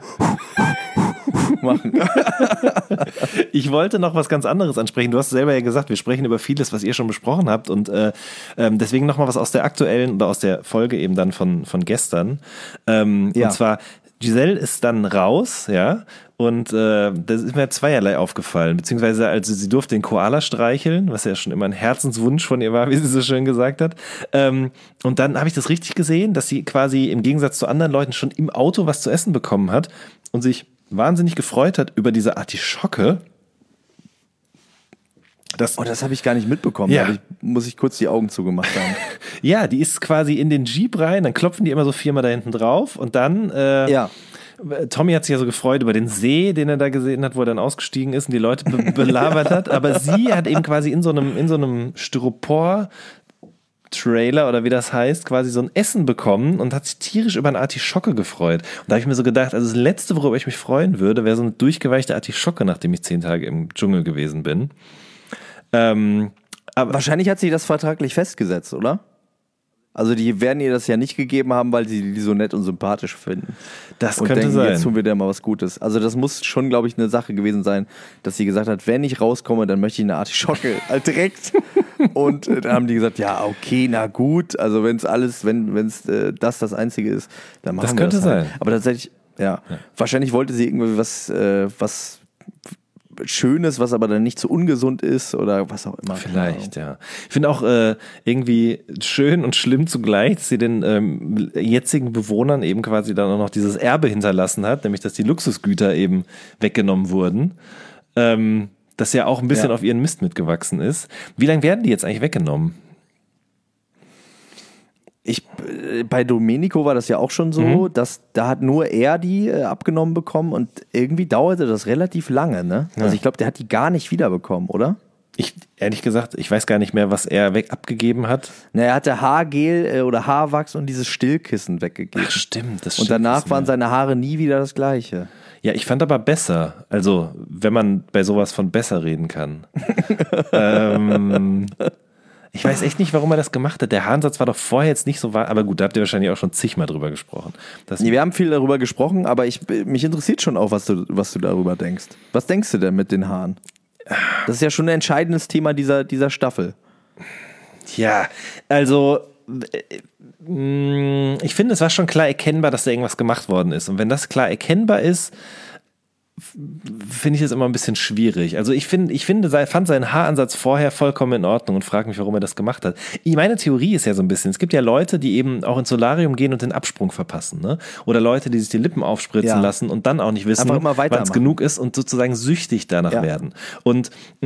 machen. Ich wollte noch was ganz anderes ansprechen. Du hast selber ja gesagt, wir sprechen über vieles, was ihr schon besprochen habt und deswegen noch mal was aus der aktuellen oder aus der Folge eben dann von gestern. Und zwar, Giselle ist dann raus, ja, und das ist mir zweierlei aufgefallen, beziehungsweise also sie durfte den Koala streicheln, was ja schon immer ein Herzenswunsch von ihr war, wie sie so schön gesagt hat. Und dann habe ich das richtig gesehen, dass sie quasi im Gegensatz zu anderen Leuten schon im Auto was zu essen bekommen hat und sich wahnsinnig gefreut hat über diese Artischocke. Das habe ich gar nicht mitbekommen. Ja. Da muss ich kurz die Augen zugemacht haben. Ja, die ist quasi in den Jeep rein, dann klopfen die immer so 4-mal da hinten drauf und dann Tommy hat sich ja so gefreut über den See, den er da gesehen hat, wo er dann ausgestiegen ist und die Leute belabert hat, aber sie hat eben quasi in so einem Styropor-Trailer oder wie das heißt, quasi so ein Essen bekommen und hat sich tierisch über eine Artischocke gefreut. Und da habe ich mir so gedacht, also das Letzte, worüber ich mich freuen würde, wäre so eine durchgeweichte Artischocke, nachdem ich 10 Tage im Dschungel gewesen bin. Aber wahrscheinlich hat sie das vertraglich festgesetzt, oder? Also die werden ihr das ja nicht gegeben haben, weil sie die so nett und sympathisch finden. Das und könnte denken, sein. Jetzt tun wir dir mal was Gutes. Also das muss schon, glaube ich, eine Sache gewesen sein, dass sie gesagt hat, wenn ich rauskomme, dann möchte ich eine Artischocke direkt. Und dann haben die gesagt, ja, okay, na gut. Also wenn es das Einzige ist, dann machen wir das. Das könnte halt. sein. Aber tatsächlich, ja. Wahrscheinlich wollte sie irgendwie was Schönes, was aber dann nicht so ungesund ist oder was auch immer. Vielleicht, ja. Ich finde auch irgendwie schön und schlimm zugleich, dass sie den jetzigen Bewohnern eben quasi dann auch noch dieses Erbe hinterlassen hat, nämlich dass die Luxusgüter eben weggenommen wurden. Das ja auch ein bisschen auf ihren Mist mitgewachsen ist. Wie lange werden die jetzt eigentlich weggenommen? Bei Domenico war das ja auch schon so, dass da hat nur er die abgenommen bekommen und irgendwie dauerte das relativ lange, ne? Ja. Also ich glaube, der hat die gar nicht wiederbekommen, oder? Ehrlich gesagt, ich weiß gar nicht mehr, was er abgegeben hat. Na, er hatte Haargel oder Haarwachs und dieses Stillkissen weggegeben. Ach stimmt, das Und danach waren seine Haare nie wieder das gleiche. Ja, ich fand aber besser. Also, wenn man bei sowas von besser reden kann. Ich weiß echt nicht, warum er das gemacht hat. Der Haaransatz war doch vorher jetzt nicht so wahr. Aber gut, da habt ihr wahrscheinlich auch schon zigmal drüber gesprochen. Nee, wir haben viel darüber gesprochen, aber mich interessiert schon auch, was du darüber denkst. Was denkst du denn mit den Haaren? Das ist ja schon ein entscheidendes Thema dieser Staffel. Ja, also ich finde, es war schon klar erkennbar, dass da irgendwas gemacht worden ist. Und wenn das klar erkennbar ist, finde ich es immer ein bisschen schwierig. Also ich fand seinen Haaransatz vorher vollkommen in Ordnung und frage mich, warum er das gemacht hat. Meine Theorie ist ja so ein bisschen, es gibt ja Leute, die eben auch ins Solarium gehen und den Absprung verpassen, ne? Oder Leute, die sich die Lippen aufspritzen lassen und dann auch nicht wissen, wann es genug ist und sozusagen süchtig danach werden. Und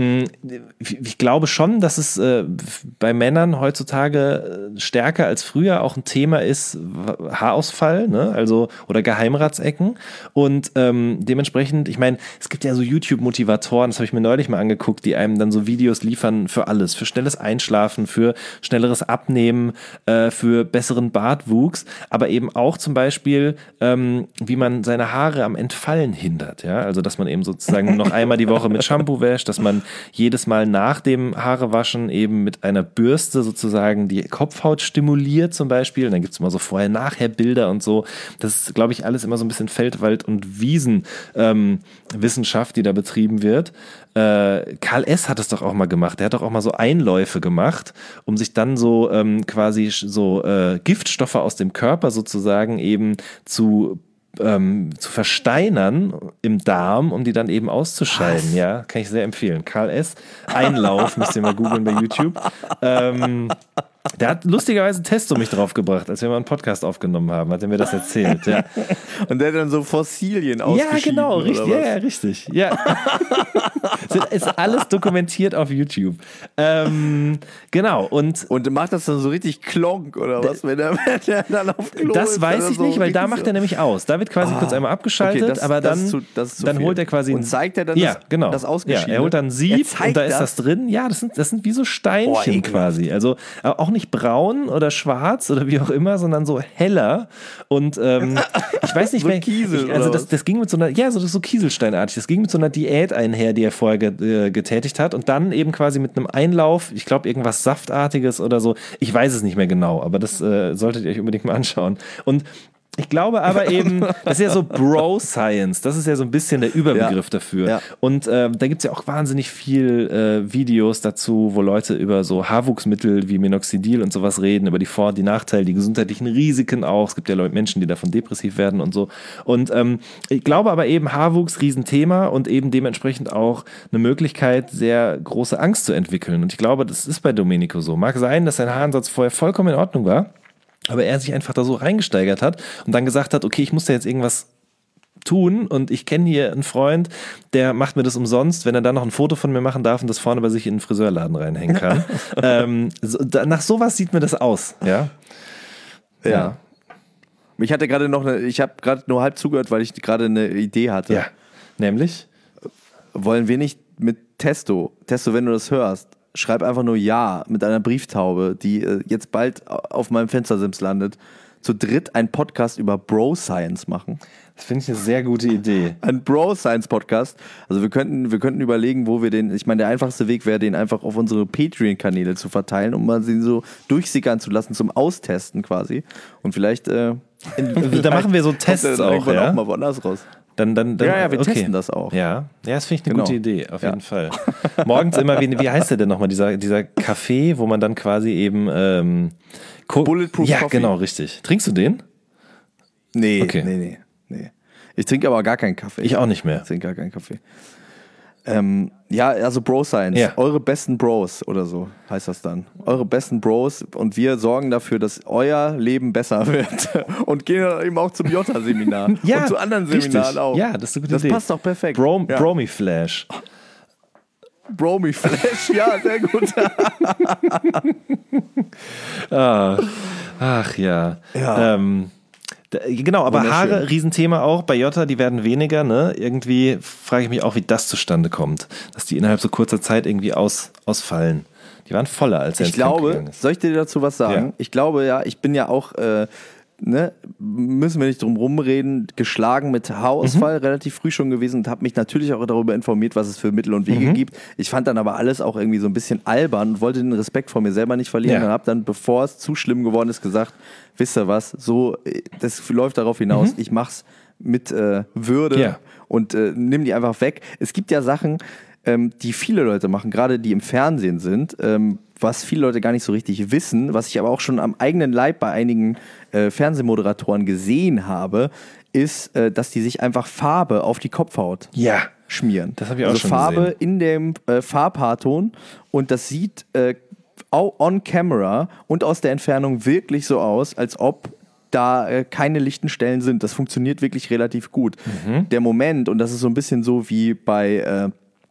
ich glaube schon, dass es bei Männern heutzutage stärker als früher auch ein Thema ist, Haarausfall, ne? Also oder Geheimratsecken und dementsprechend, ich meine, es gibt ja so YouTube-Motivatoren, das habe ich mir neulich mal angeguckt, die einem dann so Videos liefern für alles, für schnelles Einschlafen, für schnelleres Abnehmen, für besseren Bartwuchs, aber eben auch zum Beispiel, wie man seine Haare am Entfallen hindert, ja, also dass man eben sozusagen noch einmal die Woche mit Shampoo wäscht, dass man jedes Mal nach dem Haarewaschen eben mit einer Bürste sozusagen die Kopfhaut stimuliert zum Beispiel, und dann gibt es immer so Vorher-Nachher-Bilder und so, das ist, glaube ich, alles immer so ein bisschen Feldwald- und Wissenschaft, die da betrieben wird. Karl S. hat es doch auch mal gemacht. Der hat doch auch mal so Einläufe gemacht, um sich dann so quasi so Giftstoffe aus dem Körper sozusagen eben zu versteinern im Darm, um die dann eben auszuscheiden. Was? Ja, kann ich sehr empfehlen. Karl S. Einlauf, müsst ihr mal googeln bei YouTube. Der hat lustigerweise Testo mich draufgebracht, als wir mal einen Podcast aufgenommen haben, hat er mir das erzählt. Ja. Und der hat dann so Fossilien ausgeschieden. Ja, genau, richtig. Ja, richtig. Ja. Ist alles dokumentiert auf YouTube. Genau. Und macht das dann so richtig klonk oder was, wenn der dann auf Klo das ist? Das weiß ich so nicht, weil da macht er nämlich aus. Da wird quasi kurz einmal abgeschaltet, okay, aber dann holt er quasi... Und zeigt er dann das Ausgeschiedene? Ja, er holt dann ein Sieb und da ist das drin. Ja, das sind wie so Steinchen quasi. Also auch nicht braun oder schwarz oder wie auch immer, sondern so heller. Und ich weiß nicht so mehr... Kiesel also das ging mit so einer... Ja, so Kieselsteinartig. Das ging mit so einer Diät einher, die er vorher getätigt hat und dann eben quasi mit einem Einlauf, ich glaube irgendwas Saftartiges oder so. Ich weiß es nicht mehr genau, aber das solltet ihr euch unbedingt mal anschauen. Und ich glaube aber eben, das ist ja so Bro-Science, das ist ja so ein bisschen der Überbegriff dafür. Ja. Und da gibt es ja auch wahnsinnig viel Videos dazu, wo Leute über so Haarwuchsmittel wie Minoxidil und sowas reden, über die Nachteile, die gesundheitlichen Risiken auch. Es gibt ja Menschen, die davon depressiv werden und so. Und ich glaube aber eben, Haarwuchs, Riesenthema und eben dementsprechend auch eine Möglichkeit, sehr große Angst zu entwickeln. Und ich glaube, das ist bei Domenico so. Mag sein, dass sein Haaransatz vorher vollkommen in Ordnung war, aber er sich einfach da so reingesteigert hat und dann gesagt hat, okay, ich muss da jetzt irgendwas tun und ich kenne hier einen Freund, der macht mir das umsonst, wenn er dann noch ein Foto von mir machen darf und das vorne bei sich in den Friseurladen reinhängen kann. Nach sowas sieht mir das aus, ja. Ja. Ich hatte gerade ich habe gerade nur halb zugehört, weil ich gerade eine Idee hatte. Ja, nämlich? Wollen wir nicht mit Testo, wenn du das hörst, schreib einfach nur Ja mit einer Brieftaube, die jetzt bald auf meinem Fenstersims landet, zu dritt einen Podcast über Bro-Science machen. Das finde ich eine sehr gute Idee. Ein Bro-Science-Podcast. Also wir könnten überlegen, wo wir ich meine, der einfachste Weg wäre, den einfach auf unsere Patreon-Kanäle zu verteilen, um mal sie so durchsickern zu lassen, zum Austesten quasi. Und vielleicht... da machen wir so Tests auch, ja? Auch mal woanders raus. Dann, wir testen das auch. Ja, das finde ich eine gute Idee, auf jeden Fall. Morgens immer, wie heißt der denn nochmal, dieser Kaffee, wo man dann quasi eben Bulletproof ja, Coffee. Genau, richtig. Trinkst du den? Nee, okay. Nee. Ich trinke aber gar keinen Kaffee. Ich auch nicht mehr. Ich trinke gar keinen Kaffee. Also Bro-Science. Ja. Eure besten Bros oder so heißt das dann. Eure besten Bros und wir sorgen dafür, dass euer Leben besser wird. Und gehen dann eben auch zum Jota-Seminar. Ja, und zu anderen Seminaren richtig. auch. Ja, das ist eine gute Idee. Das passt doch perfekt. Bromiflash. Bromiflash, ja, sehr gut. Ach ja. Genau, aber Haare, Riesenthema auch. Bei Jota, die werden weniger, ne? Irgendwie frage ich mich auch, wie das zustande kommt. Dass die innerhalb so kurzer Zeit irgendwie ausfallen. Die waren voller, als er ins Camp gegangen ist. Soll ich dir dazu was sagen? Ja. Ich glaube ja, ich bin ja auch, müssen wir nicht drum rumreden, geschlagen mit Haarausfall, relativ früh schon gewesen und habe mich natürlich auch darüber informiert, was es für Mittel und Wege gibt. Ich fand dann aber alles auch irgendwie so ein bisschen albern und wollte den Respekt vor mir selber nicht verlieren und habe dann, bevor es zu schlimm geworden ist, gesagt, wisst ihr was, so, das läuft darauf hinaus, ich mach's mit Würde und nimm die einfach weg. Es gibt ja Sachen, die viele Leute machen, gerade die im Fernsehen sind, was viele Leute gar nicht so richtig wissen, was ich aber auch schon am eigenen Leib bei einigen Fernsehmoderatoren gesehen habe, ist, dass die sich einfach Farbe auf die Kopfhaut schmieren. Das habe ich auch schon Farbe gesehen. in dem Farbhaarton und das sieht on camera und aus der Entfernung wirklich so aus, als ob da keine lichten Stellen sind. Das funktioniert wirklich relativ gut. Der Moment, und das ist so ein bisschen so wie bei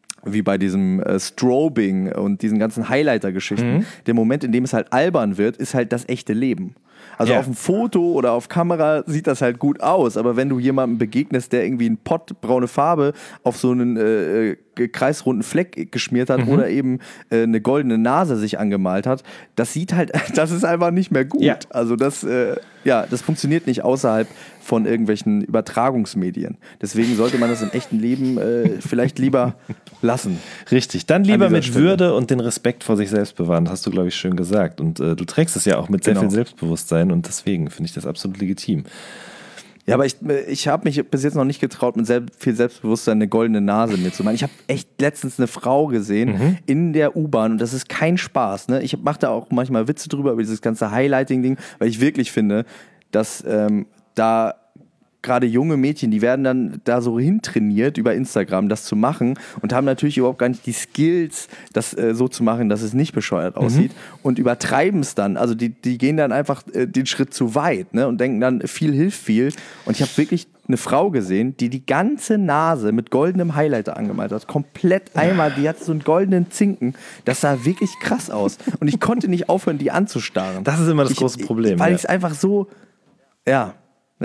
diesem Strobing und diesen ganzen Highlighter-Geschichten, der Moment, in dem es halt albern wird, ist halt das echte Leben. Also auf dem Foto oder auf Kamera sieht das halt gut aus, aber wenn du jemandem begegnest, der irgendwie einen Pott braune Farbe auf so einen kreisrunden Fleck geschmiert hat oder eben eine goldene Nase sich angemalt hat, das sieht halt, das ist einfach nicht mehr gut. Ja. Also das funktioniert nicht außerhalb von irgendwelchen Übertragungsmedien. Deswegen sollte man das im echten Leben vielleicht lieber lassen. Richtig, dann lieber mit Würde und den Respekt vor sich selbst bewahren. Das hast du, glaube ich, schön gesagt. Und du trägst es ja auch mit sehr viel Selbstbewusstsein und deswegen finde ich das absolut legitim. Ja, aber ich habe mich bis jetzt noch nicht getraut, mit viel Selbstbewusstsein eine goldene Nase mir zu machen. Ich habe echt letztens eine Frau gesehen in der U-Bahn und das ist kein Spaß. Ne? Ich mache da auch manchmal Witze drüber, über dieses ganze Highlighting-Ding, weil ich wirklich finde, dass da gerade junge Mädchen, die werden dann da so hintrainiert über Instagram, das zu machen und haben natürlich überhaupt gar nicht die Skills, das so zu machen, dass es nicht bescheuert aussieht und übertreiben es dann. Also die gehen dann einfach den Schritt zu weit, ne, und denken dann, viel hilft viel. Und ich habe wirklich eine Frau gesehen, die ganze Nase mit goldenem Highlighter angemalt hat. Komplett einmal, die hatte so einen goldenen Zinken. Das sah wirklich krass aus. Und ich konnte nicht aufhören, die anzustarren. Das ist immer das große Problem. Weil ich es einfach so, ja.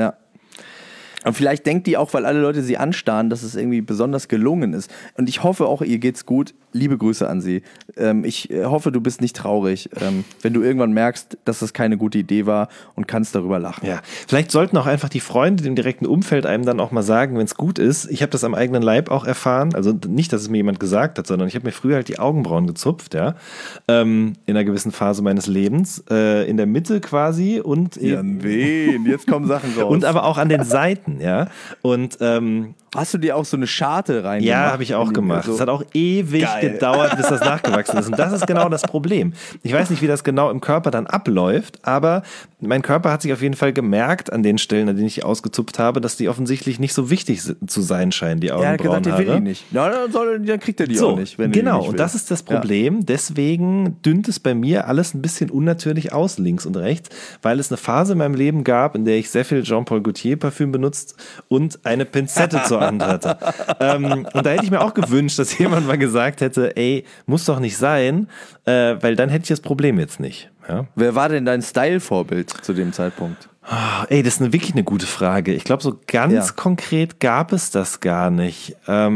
Und vielleicht denkt die auch, weil alle Leute sie anstarren, dass es irgendwie besonders gelungen ist. Und ich hoffe auch, ihr geht's gut. Liebe Grüße an sie. Ich hoffe, du bist nicht traurig, wenn du irgendwann merkst, dass das keine gute Idee war und kannst darüber lachen. Ja, vielleicht sollten auch einfach die Freunde im direkten Umfeld einem dann auch mal sagen, wenn es gut ist. Ich habe das am eigenen Leib auch erfahren. Also nicht, dass es mir jemand gesagt hat, sondern ich habe mir früher halt die Augenbrauen gezupft, ja, in einer gewissen Phase meines Lebens, in der Mitte quasi und an wen? Jetzt kommen Sachen raus. Und aber auch an den Seiten, ja. Und hast du dir auch so eine Scharte rein? Ja, habe ich auch gemacht. Es hat auch ewig gedauert, bis das nachgewachsen ist. Und das ist genau das Problem. Ich weiß nicht, wie das genau im Körper dann abläuft, aber mein Körper hat sich auf jeden Fall gemerkt an den Stellen, an denen ich die ausgezupft habe, dass die offensichtlich nicht so wichtig zu sein scheinen, die Augenbrauen. Er hat gesagt, der will die nicht. Na, dann kriegt er die auch nicht. Wenn genau, die nicht und das ist das Problem. Ja. Deswegen dünnt es bei mir alles ein bisschen unnatürlich aus, links und rechts, weil es eine Phase in meinem Leben gab, in der ich sehr viel Jean-Paul Gaultier Parfüm benutzt und eine Pinzette zur Hand hatte. Und da hätte ich mir auch gewünscht, dass jemand mal gesagt hätte, ey, muss doch nicht sein, weil dann hätte ich das Problem jetzt nicht. Ja? Wer war denn dein Style-Vorbild zu dem Zeitpunkt? Oh, ey, das ist wirklich eine gute Frage. Ich glaube, so ganz konkret gab es das gar nicht.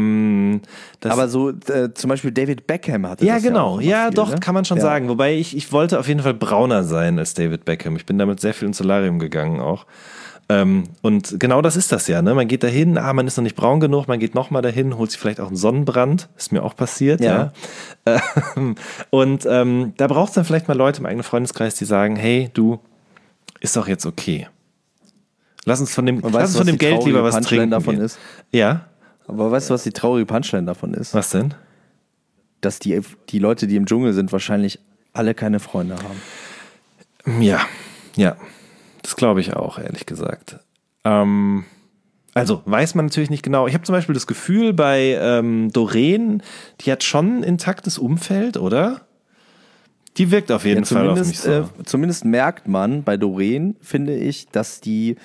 Aber so zum Beispiel David Beckham hatte das genau. Ja, viel, doch, ne? kann man schon sagen. Wobei ich wollte auf jeden Fall brauner sein als David Beckham. Ich bin damit sehr viel ins Solarium gegangen auch. Und genau das ist das ja, ne? Man geht dahin, man ist noch nicht braun genug, man geht nochmal dahin, holt sich vielleicht auch einen Sonnenbrand, ist mir auch passiert, ja. Und da braucht es dann vielleicht mal Leute im eigenen Freundeskreis, die sagen, hey, du, ist doch jetzt okay. Lass uns von dem Geld lieber was trinken. Davon ist? Ja. Aber weißt du, was die traurige Punchline davon ist? Was denn? Dass die Leute, die im Dschungel sind, wahrscheinlich alle keine Freunde haben. Ja. Das glaube ich auch, ehrlich gesagt. Also weiß man natürlich nicht genau. Ich habe zum Beispiel das Gefühl, bei Doreen, die hat schon ein intaktes Umfeld, oder? Die wirkt auf jeden Fall auf mich so. Zumindest merkt man bei Doreen, finde ich, dass die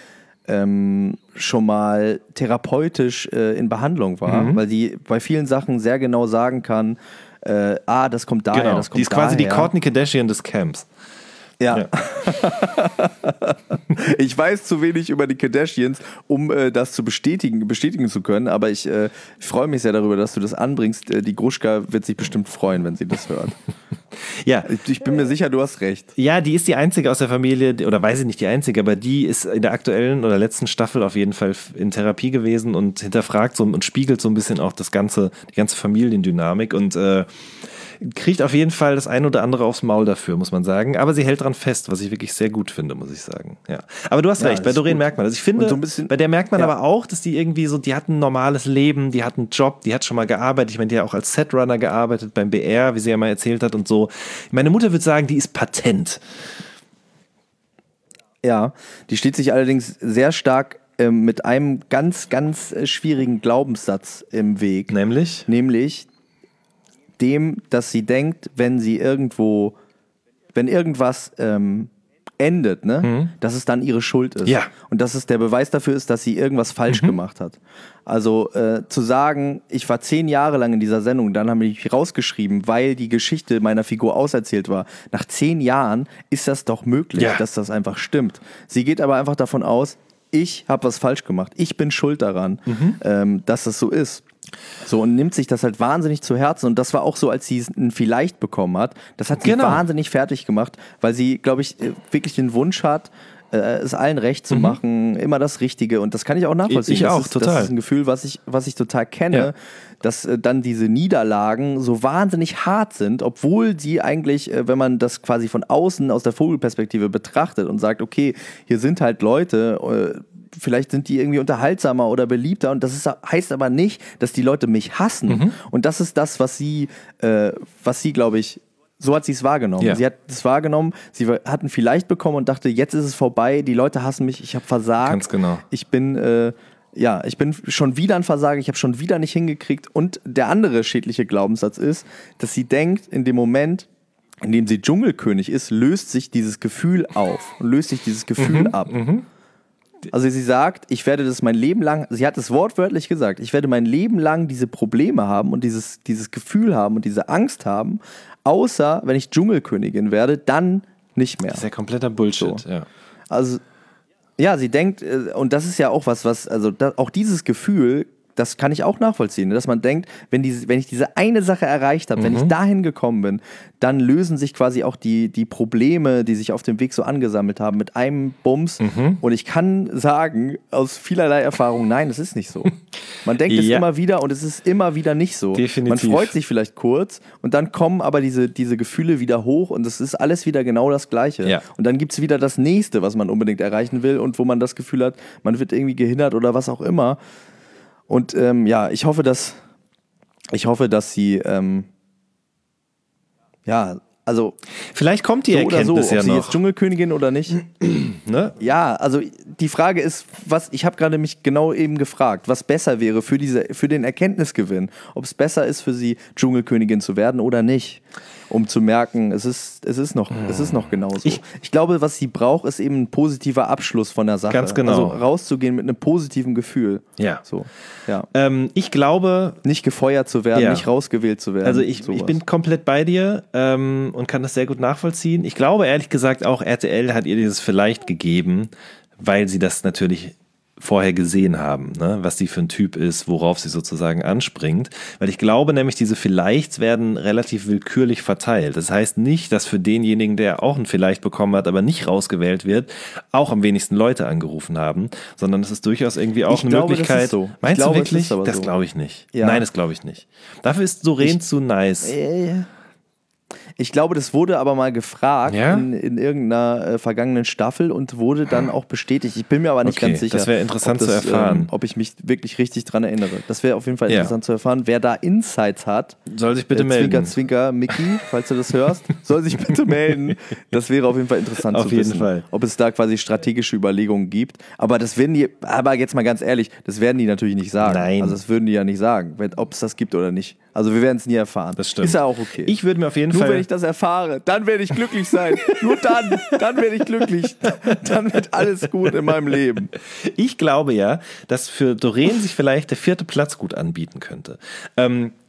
schon mal therapeutisch in Behandlung war, weil die bei vielen Sachen sehr genau sagen kann, das kommt daher, das kommt daher. Die ist quasi die Kourtney Kardashian des Camps. Ja. Ich weiß zu wenig über die Kardashians, um das zu bestätigen zu können, aber ich freue mich sehr darüber, dass du das anbringst. Die Gruschka wird sich bestimmt freuen, wenn sie das hört. Ja. Ich bin mir sicher, du hast recht. Ja, die ist die einzige aus der Familie, oder weiß ich nicht die einzige, aber die ist in der aktuellen oder letzten Staffel auf jeden Fall in Therapie gewesen und hinterfragt so und spiegelt so ein bisschen auch die ganze Familiendynamik und kriegt auf jeden Fall das ein oder andere aufs Maul dafür, muss man sagen. Aber sie hält dran fest, was ich wirklich sehr gut finde, muss ich sagen. Ja. Aber du hast recht, bei Doreen merkt man das. Ich finde, so bei der merkt man aber auch, dass die irgendwie so, die hat ein normales Leben, die hat einen Job, die hat schon mal gearbeitet. Ich meine, die hat auch als Setrunner gearbeitet beim BR, wie sie ja mal erzählt hat und so. Meine Mutter würde sagen, die ist patent. Ja, die steht sich allerdings sehr stark mit einem ganz, ganz schwierigen Glaubenssatz im Weg. Nämlich dem, dass sie denkt, wenn irgendwas endet, ne, dass es dann ihre Schuld ist. Ja. Und dass es der Beweis dafür ist, dass sie irgendwas falsch gemacht hat. Also zu sagen, ich war 10 Jahre lang in dieser Sendung, dann haben die mich rausgeschrieben, weil die Geschichte meiner Figur auserzählt war. Nach 10 Jahren ist das doch möglich, dass das einfach stimmt. Sie geht aber einfach davon aus, ich habe was falsch gemacht. Ich bin schuld daran, dass das so ist. So, und nimmt sich das halt wahnsinnig zu Herzen. Und das war auch so, als sie ein Vielleicht bekommen hat. Das hat sie wahnsinnig fertig gemacht, weil sie, glaube ich, wirklich den Wunsch hat, es allen recht zu machen, immer das Richtige. Und das kann ich auch nachvollziehen. Ich auch, total. Das ist ein Gefühl, was ich total kenne, dass dann diese Niederlagen so wahnsinnig hart sind, obwohl sie eigentlich, wenn man das quasi von außen aus der Vogelperspektive betrachtet und sagt, okay, hier sind halt Leute, vielleicht sind die irgendwie unterhaltsamer oder beliebter und heißt aber nicht, dass die Leute mich hassen. Und das ist das, was sie glaube ich, so hat sie es wahrgenommen. Ja. Sie hat es wahrgenommen, sie hat ein Vielleicht bekommen und dachte, jetzt ist es vorbei, die Leute hassen mich, ich habe versagt. Ganz genau. Ich bin schon wieder ein Versager, ich habe schon wieder nicht hingekriegt. Und der andere schädliche Glaubenssatz ist, dass sie denkt, in dem Moment, in dem sie Dschungelkönig ist, löst sich dieses Gefühl auf und löst sich dieses Gefühl ab. Also sie sagt, ich werde das mein Leben lang, sie hat es wortwörtlich gesagt, ich werde mein Leben lang diese Probleme haben und dieses Gefühl haben und diese Angst haben, außer wenn ich Dschungelkönigin werde, dann nicht mehr. Das ist ja kompletter Bullshit, so. Ja. Also, ja, sie denkt, und das ist ja auch auch dieses Gefühl, das kann ich auch nachvollziehen, dass man denkt, wenn ich diese eine Sache erreicht habe, wenn ich dahin gekommen bin, dann lösen sich quasi auch die Probleme, die sich auf dem Weg so angesammelt haben, mit einem Bums. Und ich kann sagen, aus vielerlei Erfahrung, nein, es ist nicht so. Man denkt es immer wieder und es ist immer wieder nicht so. Definitiv. Man freut sich vielleicht kurz und dann kommen aber diese Gefühle wieder hoch und es ist alles wieder genau das Gleiche. Ja. Und dann gibt es wieder das Nächste, was man unbedingt erreichen will und wo man das Gefühl hat, man wird irgendwie gehindert oder was auch immer. Und ich hoffe, dass sie also vielleicht kommt die Erkenntnis oder so, ja ob sie noch. jetzt Dschungelkönigin oder nicht. Ne? Ja, also die Frage ist, ich habe gerade mich genau eben gefragt, was besser wäre für den Erkenntnisgewinn, ob es besser ist für sie, Dschungelkönigin zu werden oder nicht. Um zu merken, es ist noch genauso. Ich glaube, was sie braucht, ist eben ein positiver Abschluss von der Sache. Ganz genau. Also rauszugehen mit einem positiven Gefühl. Ja. So, ja. Ich glaube, nicht gefeuert zu werden, nicht rausgewählt zu werden. Also ich bin komplett bei dir und kann das sehr gut nachvollziehen. Ich glaube ehrlich gesagt auch, RTL hat ihr dieses Vielleicht gegeben, weil sie das natürlich vorher gesehen haben, ne? Was sie für ein Typ ist, worauf sie sozusagen anspringt. Weil ich glaube nämlich, diese Vielleichts werden relativ willkürlich verteilt. Das heißt nicht, dass für denjenigen, der auch ein Vielleicht bekommen hat, aber nicht rausgewählt wird, auch am wenigsten Leute angerufen haben, sondern es ist durchaus irgendwie auch eine Möglichkeit. Das ist so. Meinst du wirklich? Das glaube ich nicht. Ja. Nein, das glaube ich nicht. Dafür ist Doreen zu nice. Ich glaube, das wurde aber mal gefragt in irgendeiner vergangenen Staffel und wurde dann auch bestätigt. Ich bin mir aber nicht ganz sicher. Das wäre interessant zu erfahren. Ob ich mich wirklich richtig dran erinnere. Das wäre auf jeden Fall interessant zu erfahren. Wer da Insights hat, soll sich bitte melden. Zwinker, Zwinker, Mickey, falls du das hörst, soll sich bitte melden. Das wäre auf jeden Fall interessant zu wissen. Auf jeden Fall. Ob es da quasi strategische Überlegungen gibt. Aber aber jetzt mal ganz ehrlich, das werden die natürlich nicht sagen. Nein. Also das würden die ja nicht sagen, ob es das gibt oder nicht. Also wir werden es nie erfahren. Das stimmt. Ist ja auch okay. Ich würde mir auf jeden Nur Fall... wenn ich das erfahre, dann werde ich glücklich sein. Nur dann werde ich glücklich. Dann wird alles gut in meinem Leben. Ich glaube ja, dass für Doreen sich vielleicht der 4. Platz gut anbieten könnte.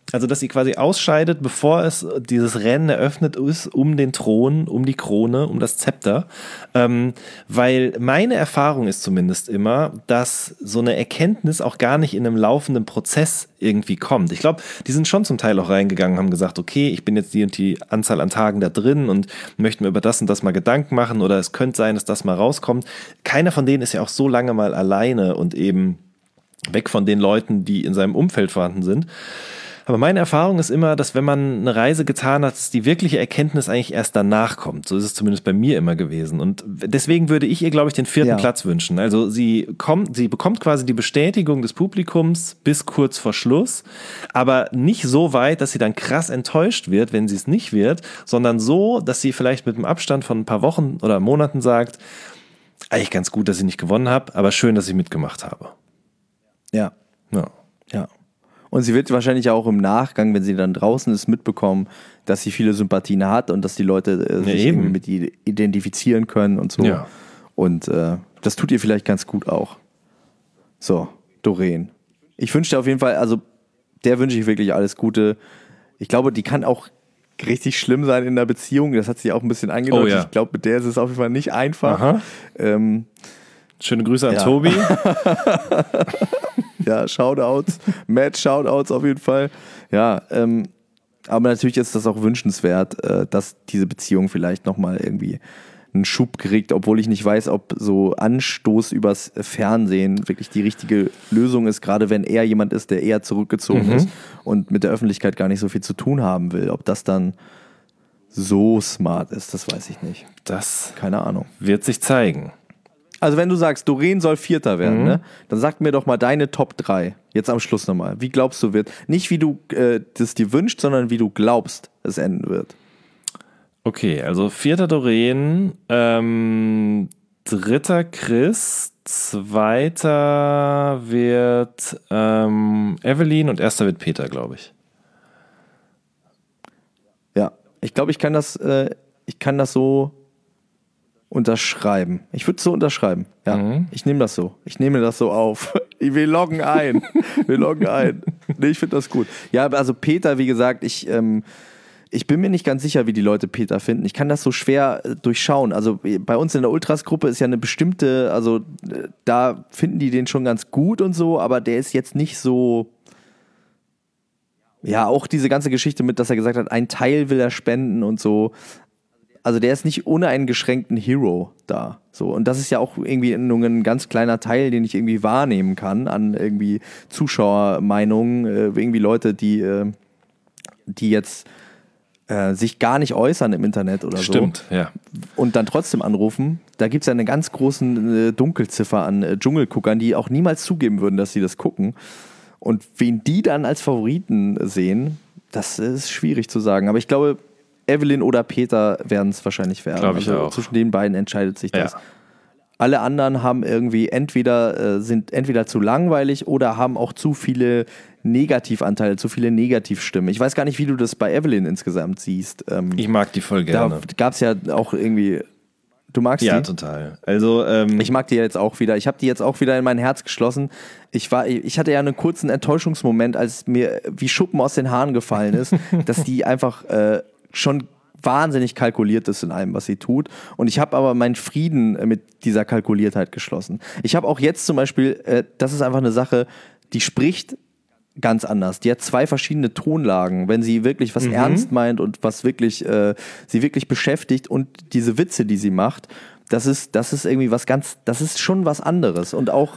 Also, dass sie quasi ausscheidet, bevor es dieses Rennen eröffnet ist, um den Thron, um die Krone, um das Zepter. Weil meine Erfahrung ist zumindest immer, dass so eine Erkenntnis auch gar nicht in einem laufenden Prozess irgendwie kommt. Ich glaube, die sind schon zum Teil auch reingegangen, haben gesagt, okay, ich bin jetzt die und die Anzahl an Tagen da drin und möchte mir über das und das mal Gedanken machen oder es könnte sein, dass das mal rauskommt. Keiner von denen ist ja auch so lange mal alleine und eben weg von den Leuten, die in seinem Umfeld vorhanden sind. Aber meine Erfahrung ist immer, dass wenn man eine Reise getan hat, dass die wirkliche Erkenntnis eigentlich erst danach kommt. So ist es zumindest bei mir immer gewesen. Und deswegen würde ich ihr, glaube ich, den 4. Platz wünschen. Also sie bekommt quasi die Bestätigung des Publikums bis kurz vor Schluss, aber nicht so weit, dass sie dann krass enttäuscht wird, wenn sie es nicht wird, sondern so, dass sie vielleicht mit einem Abstand von ein paar Wochen oder Monaten sagt, eigentlich ganz gut, dass ich nicht gewonnen habe, aber schön, dass ich mitgemacht habe. Ja. Ja. Ja. Und sie wird wahrscheinlich auch im Nachgang, wenn sie dann draußen ist, mitbekommen, dass sie viele Sympathien hat und dass die Leute sich irgendwie mit ihr identifizieren können und so. Ja. Und das tut ihr vielleicht ganz gut auch. So, Doreen. Ich wünsche dir auf jeden Fall, also der wünsche ich wirklich alles Gute. Ich glaube, die kann auch richtig schlimm sein in der Beziehung. Das hat sie auch ein bisschen angedeutet. Oh, ja. Ich glaube, mit der ist es auf jeden Fall nicht einfach. Schöne Grüße an Tobi. Ja, Shoutouts, Shoutouts auf jeden Fall. Ja, aber natürlich ist das auch wünschenswert, dass diese Beziehung vielleicht nochmal irgendwie einen Schub kriegt, obwohl ich nicht weiß, ob so Anstoß übers Fernsehen wirklich die richtige Lösung ist, gerade wenn er jemand ist, der eher zurückgezogen ist und mit der Öffentlichkeit gar nicht so viel zu tun haben will. Ob das dann so smart ist, das weiß ich nicht. Das keine Ahnung. Wird sich zeigen. Also wenn du sagst, Doreen soll 4. werden, ne? Dann sag mir doch mal deine Top 3. Jetzt am Schluss nochmal. Wie glaubst du wird? Nicht wie du das dir wünschst, sondern wie du glaubst, es enden wird. Okay, also 4. Doreen, 3. Chris, 2. wird Evelyn und 1. wird Peter, glaube ich. Ja, ich glaube, ich kann das so unterschreiben. Ich würde es so unterschreiben. Ja, ich nehme das so. Ich nehme das so auf. Wir loggen ein. Nee, ich finde das gut. Ja, also Peter, wie gesagt, ich bin mir nicht ganz sicher, wie die Leute Peter finden. Ich kann das so schwer durchschauen. Also bei uns in der Ultras-Gruppe ist ja eine bestimmte, also da finden die den schon ganz gut und so, aber der ist jetzt nicht so. Ja, auch diese ganze Geschichte mit, dass er gesagt hat, ein Teil will er spenden und so. Also der ist nicht ohne einen geschränkten Hero da. So. Und das ist ja auch irgendwie nur ein ganz kleiner Teil, den ich irgendwie wahrnehmen kann an irgendwie Zuschauermeinungen, irgendwie Leute, die jetzt sich gar nicht äußern im Internet oder so. Stimmt, ja. Und dann trotzdem anrufen. Da gibt es ja eine ganz große Dunkelziffer an Dschungelguckern, die auch niemals zugeben würden, dass sie das gucken. Und wen die dann als Favoriten sehen, das ist schwierig zu sagen. Aber ich glaube, Evelyn oder Peter werden es wahrscheinlich werden. Glaube ich auch. Zwischen den beiden entscheidet sich das. Ja. Alle anderen haben irgendwie sind entweder zu langweilig oder haben auch zu viele Negativanteile, zu viele Negativstimmen. Ich weiß gar nicht, wie du das bei Evelyn insgesamt siehst. Ich mag die voll gerne. Da gab es ja auch irgendwie. Du magst die? Ja, total. Also, ich mag die jetzt auch wieder. Ich habe die jetzt auch wieder in mein Herz geschlossen. Ich hatte ja einen kurzen Enttäuschungsmoment, als mir wie Schuppen aus den Haaren gefallen ist, dass die einfach schon wahnsinnig kalkuliert ist in allem, was sie tut. Und ich habe aber meinen Frieden mit dieser Kalkuliertheit geschlossen. Ich habe auch jetzt zum Beispiel, das ist einfach eine Sache, die spricht ganz anders. Die hat 2 verschiedene Tonlagen, wenn sie wirklich was ernst meint und was wirklich sie wirklich beschäftigt und diese Witze, die sie macht, das ist irgendwie das ist schon was anderes. Und auch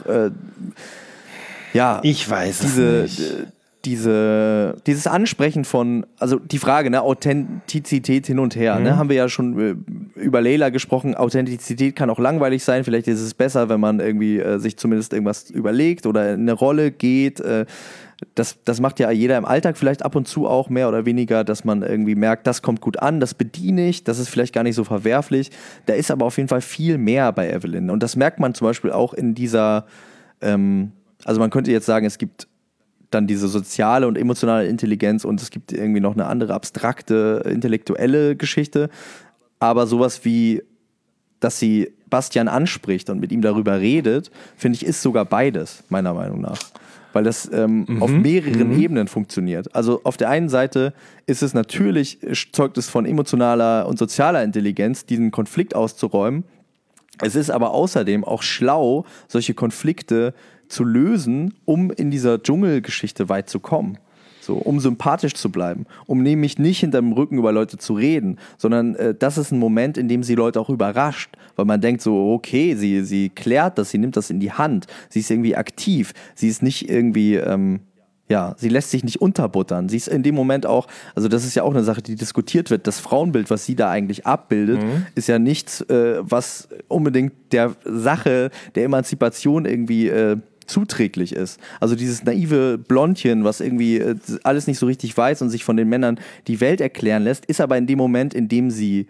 ich weiß es nicht. Dieses Ansprechen von, also die Frage, ne, Authentizität hin und her, ne, haben wir ja schon über Leila gesprochen. Authentizität kann auch langweilig sein. Vielleicht ist es besser, wenn man irgendwie sich zumindest irgendwas überlegt oder in eine Rolle geht. Das macht ja jeder im Alltag vielleicht ab und zu auch mehr oder weniger, dass man irgendwie merkt, das kommt gut an, das bediene ich, das ist vielleicht gar nicht so verwerflich. Da ist aber auf jeden Fall viel mehr bei Evelyn. Und das merkt man zum Beispiel auch in dieser, also man könnte jetzt sagen, es gibt dann diese soziale und emotionale Intelligenz und es gibt irgendwie noch eine andere abstrakte, intellektuelle Geschichte. Aber sowas wie, dass sie Bastian anspricht und mit ihm darüber redet, finde ich, ist sogar beides, meiner Meinung nach. weil das auf mehreren Ebenen funktioniert. Also auf der einen Seite ist es natürlich, zeugt es von emotionaler und sozialer Intelligenz, diesen Konflikt auszuräumen. Es ist aber außerdem auch schlau, solche Konflikte zu lösen, um in dieser Dschungelgeschichte weit zu kommen. So, um sympathisch zu bleiben, um nämlich nicht hinterm Rücken über Leute zu reden, sondern das ist ein Moment, in dem sie Leute auch überrascht, weil man denkt so, okay, sie klärt das, sie nimmt das in die Hand, sie ist irgendwie aktiv, sie ist nicht irgendwie, sie lässt sich nicht unterbuttern, sie ist in dem Moment auch, also das ist ja auch eine Sache, die diskutiert wird, das Frauenbild, was sie da eigentlich abbildet, ist ja nichts, was unbedingt der Sache der Emanzipation irgendwie zuträglich ist. Also dieses naive Blondchen, was irgendwie alles nicht so richtig weiß und sich von den Männern die Welt erklären lässt, ist aber in dem Moment, in dem sie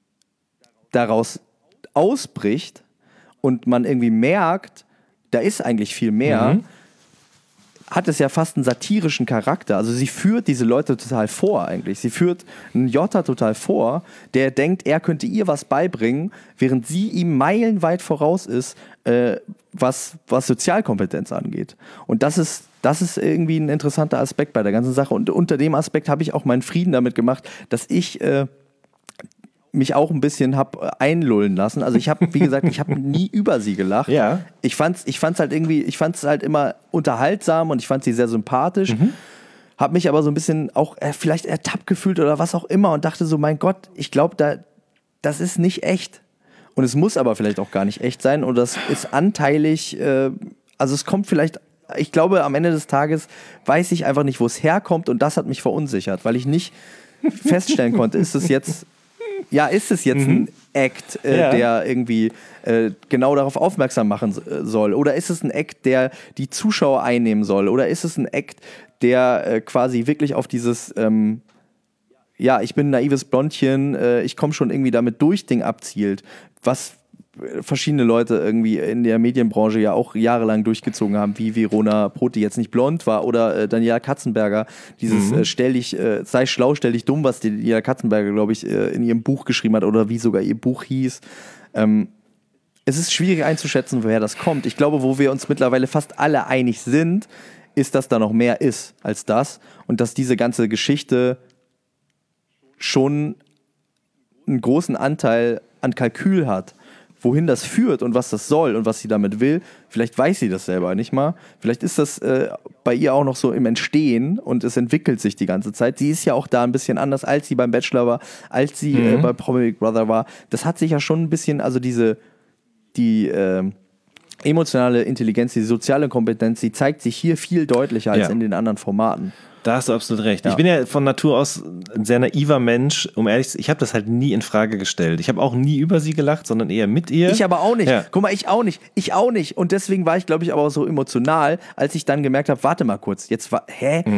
daraus ausbricht und man irgendwie merkt, da ist eigentlich viel mehr, hat es ja fast einen satirischen Charakter. Also sie führt diese Leute total vor eigentlich. Sie führt einen Jota total vor, der denkt, er könnte ihr was beibringen, während sie ihm meilenweit voraus ist, was Sozialkompetenz angeht. Und das ist irgendwie ein interessanter Aspekt bei der ganzen Sache. Und unter dem Aspekt habe ich auch meinen Frieden damit gemacht, dass ich mich auch ein bisschen habe einlullen lassen. Also ich habe, wie gesagt, ich habe nie über sie gelacht. Ja. Ich fand's halt immer unterhaltsam und ich fand sie sehr sympathisch. Habe mich aber so ein bisschen auch vielleicht ertappt gefühlt oder was auch immer und dachte so, mein Gott, ich glaube, das ist nicht echt. Und es muss aber vielleicht auch gar nicht echt sein und das ist anteilig, also es kommt vielleicht, ich glaube, am Ende des Tages weiß ich einfach nicht, wo es herkommt und das hat mich verunsichert, weil ich nicht feststellen konnte, ist es jetzt ein Act, der irgendwie genau darauf aufmerksam machen soll? Oder ist es ein Act, der die Zuschauer einnehmen soll? Oder ist es ein Act, der quasi wirklich auf dieses ich bin ein naives Blondchen, ich komme schon irgendwie damit durch, Ding abzielt, was verschiedene Leute irgendwie in der Medienbranche ja auch jahrelang durchgezogen haben, wie Verona Proti jetzt nicht blond war oder Daniela Katzenberger, dieses sei schlau, stell dich dumm, was Daniela Katzenberger, glaube ich, in ihrem Buch geschrieben hat oder wie sogar ihr Buch hieß. Es ist schwierig einzuschätzen, woher das kommt. Ich glaube, wo wir uns mittlerweile fast alle einig sind, ist, dass da noch mehr ist als das und dass diese ganze Geschichte schon einen großen Anteil an Kalkül hat. Wohin das führt und was das soll und was sie damit will, vielleicht weiß sie das selber nicht mal. Vielleicht ist das bei ihr auch noch so im Entstehen und es entwickelt sich die ganze Zeit. Sie ist ja auch da ein bisschen anders, als sie beim Bachelor war, als sie bei Promi Big Brother war. Das hat sich ja schon ein bisschen, also die emotionale Intelligenz, die soziale Kompetenz, die zeigt sich hier viel deutlicher als in den anderen Formaten. Da hast du absolut recht. Ja. Ich bin ja von Natur aus ein sehr naiver Mensch, um ehrlich zu sein. Ich habe das halt nie in Frage gestellt. Ich habe auch nie über sie gelacht, sondern eher mit ihr. Ich aber auch nicht. Ja. Guck mal, ich auch nicht. Und deswegen war ich, glaube ich, aber auch so emotional, als ich dann gemerkt habe, warte mal kurz, jetzt war,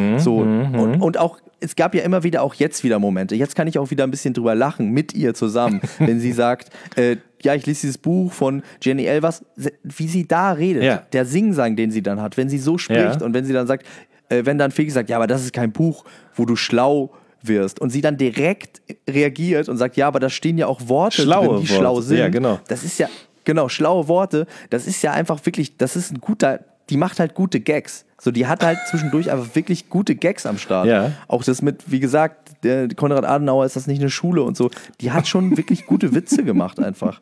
Und auch, es gab ja immer wieder, auch jetzt wieder Momente. Jetzt kann ich auch wieder ein bisschen drüber lachen, mit ihr zusammen, wenn sie sagt, ich lese dieses Buch von Jenny Elvers, wie sie da redet, der Singsang, den sie dann hat, wenn sie so spricht und wenn sie dann sagt, wenn dann Felix sagt, ja, aber das ist kein Buch, wo du schlau wirst und sie dann direkt reagiert und sagt, ja, aber da stehen ja auch Worte drin, die schlau sind. Ja, genau. Das ist ja, schlaue Worte, das ist ja einfach wirklich, das ist die macht halt gute Gags. So, die hat halt zwischendurch einfach wirklich gute Gags am Start. Ja. Auch das mit, wie gesagt, der Konrad Adenauer ist das nicht eine Schule und so. Die hat schon wirklich gute Witze gemacht einfach.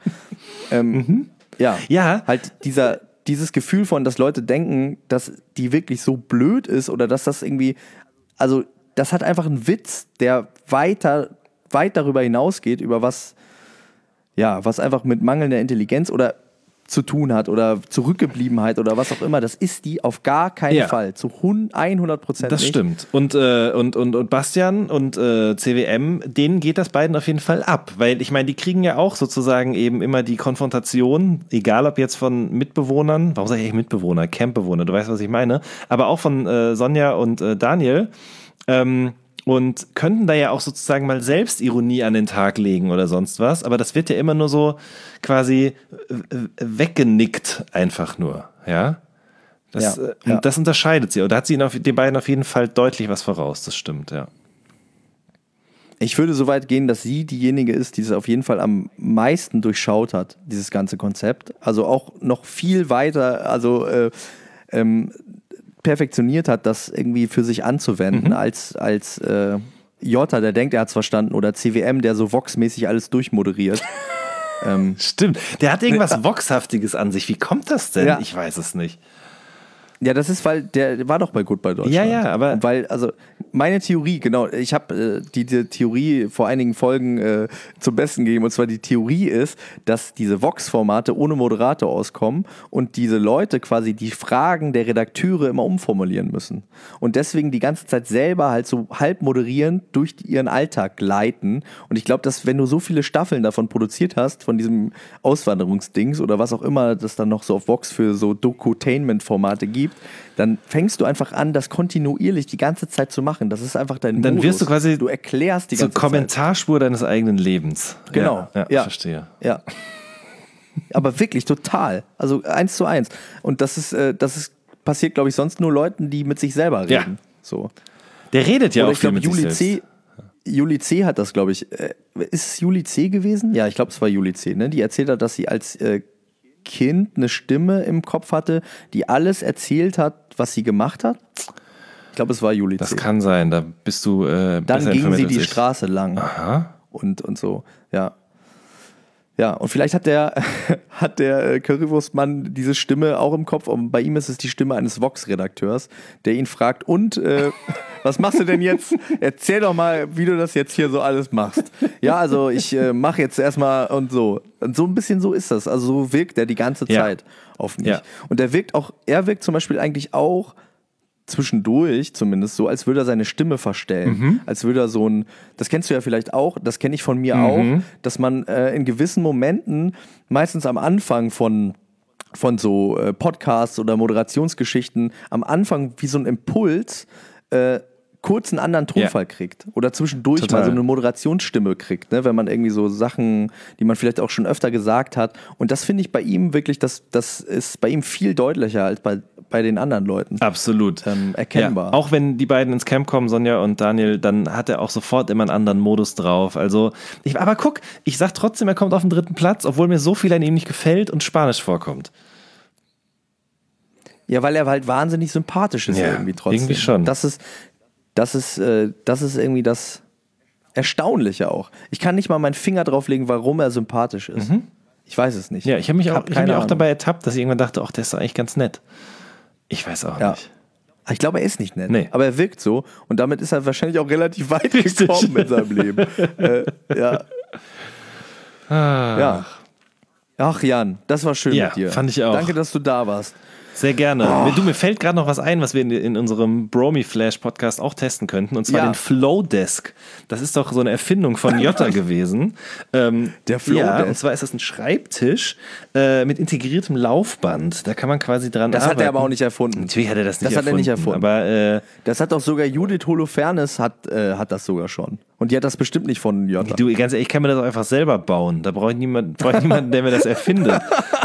Halt dieses Gefühl von, dass Leute denken, dass die wirklich so blöd ist oder dass das irgendwie, also das hat einfach einen Witz, der weit darüber hinausgeht, über was einfach mit mangelnder Intelligenz oder zu tun hat oder Zurückgebliebenheit oder was auch immer, das ist die auf gar keinen Fall. Zu 100% Das stimmt. Und Bastian und CWM, denen geht das beiden auf jeden Fall ab. Weil ich meine, die kriegen ja auch sozusagen eben immer die Konfrontation, egal ob jetzt von Mitbewohnern, warum sage ich Mitbewohner, Campbewohner, du weißt, was ich meine, aber auch von Sonja und Daniel, und könnten da ja auch sozusagen mal Selbstironie an den Tag legen oder sonst was, aber das wird ja immer nur so quasi weggenickt einfach nur, ja? Und das unterscheidet sie, oder hat sie den beiden auf jeden Fall deutlich was voraus, das stimmt, ja. Ich würde so weit gehen, dass sie diejenige ist, die es auf jeden Fall am meisten durchschaut hat, dieses ganze Konzept, also auch noch viel weiter, also perfektioniert hat, das irgendwie für sich anzuwenden, als Jota, der denkt, er hat's verstanden, oder CWM, der so Vox-mäßig alles durchmoderiert. Stimmt. Der hat irgendwas Voxhaftiges an sich. Wie kommt das denn? Ja. Ich weiß es nicht. Ja, das ist, weil der war doch bei Goodbye Deutschland. Ja, aber... Und weil, also, meine Theorie, genau, ich habe diese Theorie vor einigen Folgen zum Besten gegeben, und zwar die Theorie ist, dass diese Vox-Formate ohne Moderator auskommen und diese Leute quasi die Fragen der Redakteure immer umformulieren müssen. Und deswegen die ganze Zeit selber halt so halb moderierend durch ihren Alltag gleiten. Und ich glaube, dass wenn du so viele Staffeln davon produziert hast, von diesem Auswanderungsdings oder was auch immer das dann noch so auf Vox für so Dokutainment-Formate gibt, dann fängst du einfach an, das kontinuierlich die ganze Zeit zu machen. Das ist einfach dein Modus. Dann wirst du quasi du erklärst die zur ganze Kommentarspur deines eigenen Lebens. Genau. Ja, verstehe. Ja. Aber wirklich total. Also 1:1. Und das ist passiert, glaube ich, sonst nur Leuten, die mit sich selber reden. Ja. So. Der redet ja Oder auch ich viel glaube, mit sich selbst. Juli C. hat das, glaube ich. Ist es Juli C. gewesen? Ja, ich glaube, es war Juli C. Ne? Die erzählt hat, dass sie als Kind eine Stimme im Kopf hatte, die alles erzählt hat, was sie gemacht hat. Ich glaube, es war Juli C. Das kann sein, da bist du Dann besser ging informiert sie als die ich. Straße lang. Aha. Und so, ja. Ja, und vielleicht hat der Currywurstmann diese Stimme auch im Kopf, und bei ihm ist es die Stimme eines Vox-Redakteurs, der ihn fragt, und was machst du denn jetzt? Erzähl doch mal, wie du das jetzt hier so alles machst. Ja, also ich mache jetzt erstmal und so. Und so ein bisschen so ist das. Also so wirkt er die ganze Zeit auf mich. Ja. Und er wirkt zum Beispiel eigentlich auch zwischendurch zumindest so, als würde er seine Stimme verstellen. Als würde er so das kennst du ja vielleicht auch, das kenne ich von mir auch, dass man in gewissen Momenten, meistens am Anfang von so Podcasts oder Moderationsgeschichten, am Anfang wie so ein Impuls kurz einen anderen Tonfall kriegt. Oder zwischendurch Total. mal so eine Moderationsstimme kriegt, ne? Wenn man irgendwie so Sachen, die man vielleicht auch schon öfter gesagt hat. Und das finde ich bei ihm wirklich, das ist bei ihm viel deutlicher als bei den anderen Leuten. Absolut. Erkennbar. Ja, auch wenn die beiden ins Camp kommen, Sonja und Daniel, dann hat er auch sofort immer einen anderen Modus drauf. Also, aber guck, ich sag trotzdem, er kommt auf den 3. Platz, obwohl mir so viel an ihm nicht gefällt und Spanisch vorkommt. Ja, weil er halt wahnsinnig sympathisch ist irgendwie trotzdem. Irgendwie schon. Das ist irgendwie das Erstaunliche auch. Ich kann nicht mal meinen Finger drauflegen, warum er sympathisch ist. Ich weiß es nicht. Ja, ich habe mich auch keine Ahnung. dabei ertappt, dass ich irgendwann dachte, ach, der ist doch eigentlich ganz nett. Ich weiß auch nicht. Ich glaube, er ist nicht nett, Nee. aber er wirkt so, und damit ist er wahrscheinlich auch relativ weit gekommen in seinem Leben. Ja. Ja. Ach, Jan, das war schön Ja, mit dir. fand ich auch. Danke, dass du da warst. Sehr gerne. Mir fällt gerade noch was ein, was wir in unserem Bromi-Flash-Podcast auch testen könnten, und zwar den Flowdesk. Das ist doch so eine Erfindung von Jota gewesen. Der Flowdesk. Ja, und zwar ist das ein Schreibtisch mit integriertem Laufband. Da kann man quasi dran arbeiten. Das hat er aber auch nicht erfunden. Natürlich hat er das nicht Das hat er nicht erfunden. Aber Das hat doch sogar Judith Holofernes hat das sogar schon. Und die hat das bestimmt nicht von Jota. du, ganz ehrlich, ich kann mir das auch einfach selber bauen. Da brauche ich niemanden, der mir das erfindet.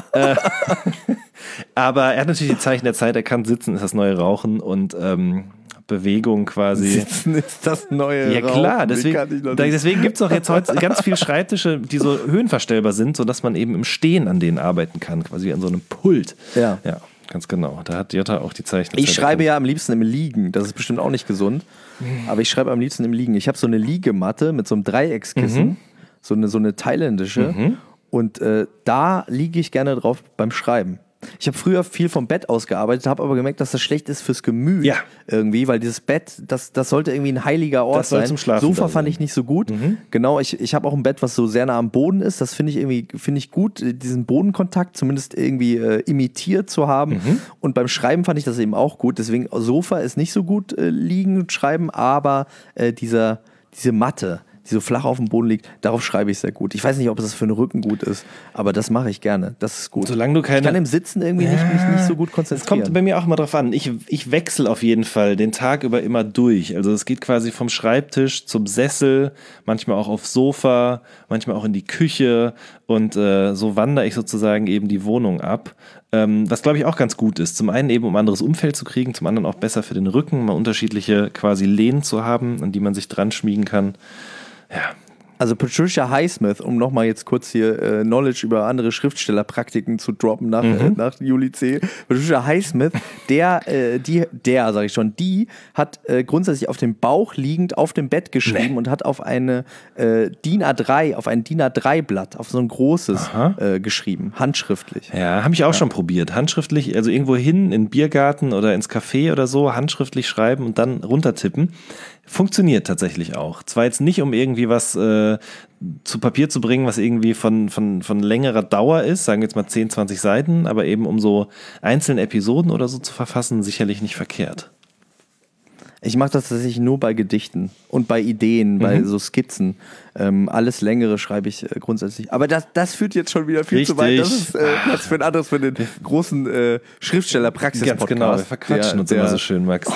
Aber er hat natürlich die Zeichen der Zeit erkannt. Sitzen ist das neue Rauchen und Bewegung quasi. Sitzen ist das neue Ja Rauchen. klar, Wie kann ich noch nicht- deswegen gibt es auch jetzt heute ganz viele Schreibtische, die so höhenverstellbar sind, sodass man eben im Stehen an denen arbeiten kann, quasi wie an so einem Pult. Ja. Ja, ganz genau. Da hat Jota auch die Zeichen. Ich schreibe ja am liebsten im Liegen. Das ist bestimmt auch nicht gesund. Aber ich schreibe am liebsten im Liegen. Ich habe so eine Liegematte mit so einem Dreieckskissen. So eine thailändische. Und da liege ich gerne drauf beim Schreiben. Ich habe früher viel vom Bett aus gearbeitet, habe aber gemerkt, dass das schlecht ist fürs Gemüt. Ja. Irgendwie, weil dieses Bett, das sollte irgendwie ein heiliger Ort Das soll sein. zum Schlafen Sofa da fand sein. ich nicht so gut. Genau, ich habe auch ein Bett, was so sehr nah am Boden ist. Das finde ich gut, diesen Bodenkontakt zumindest irgendwie imitiert zu haben. Und beim Schreiben fand ich das eben auch gut. Deswegen, Sofa ist nicht so gut liegen und schreiben, aber diese Matte, die so flach auf dem Boden liegt, darauf schreibe ich sehr gut. Ich weiß nicht, ob das für den Rücken gut ist, aber das mache ich gerne. Das ist gut. Solange du keine- Ich kann im Sitzen irgendwie mich nicht so gut Es konzentrieren. kommt bei mir auch immer drauf an. Ich wechsle auf jeden Fall den Tag über immer durch. Also es geht quasi vom Schreibtisch zum Sessel, manchmal auch aufs Sofa, manchmal auch in die Küche, und so wandere ich sozusagen eben die Wohnung ab. Was glaube ich auch ganz gut ist. Zum einen eben, um ein anderes Umfeld zu kriegen, zum anderen auch besser für den Rücken, mal unterschiedliche quasi Lehnen zu haben, an die man sich dran schmiegen kann. Ja, Also Patricia Highsmith, um nochmal jetzt kurz hier Knowledge über andere Schriftstellerpraktiken zu droppen nach Juli C. Patricia Highsmith, die hat grundsätzlich auf dem Bauch liegend auf dem Bett geschrieben und hat auf eine DIN A3-Blatt, auf so ein großes geschrieben, handschriftlich. Ja, habe ich auch schon probiert. Handschriftlich, also irgendwo hin in den Biergarten oder ins Café oder so, handschriftlich schreiben und dann runtertippen. Funktioniert tatsächlich auch. Zwar jetzt nicht, um irgendwie was zu Papier zu bringen, was irgendwie von längerer Dauer ist, sagen wir jetzt mal 10, 20 Seiten, aber eben um so einzelne Episoden oder so zu verfassen, sicherlich nicht verkehrt. Ich mache das tatsächlich nur bei Gedichten und bei Ideen, bei so Skizzen. Alles Längere schreibe ich grundsätzlich. Aber das führt jetzt schon wieder viel zu weit. Das ist Platz für ein anderes, für den großen Schriftsteller-Praxis-Podcast. Ganz genau, wir verquatschen uns immer so schön, Max.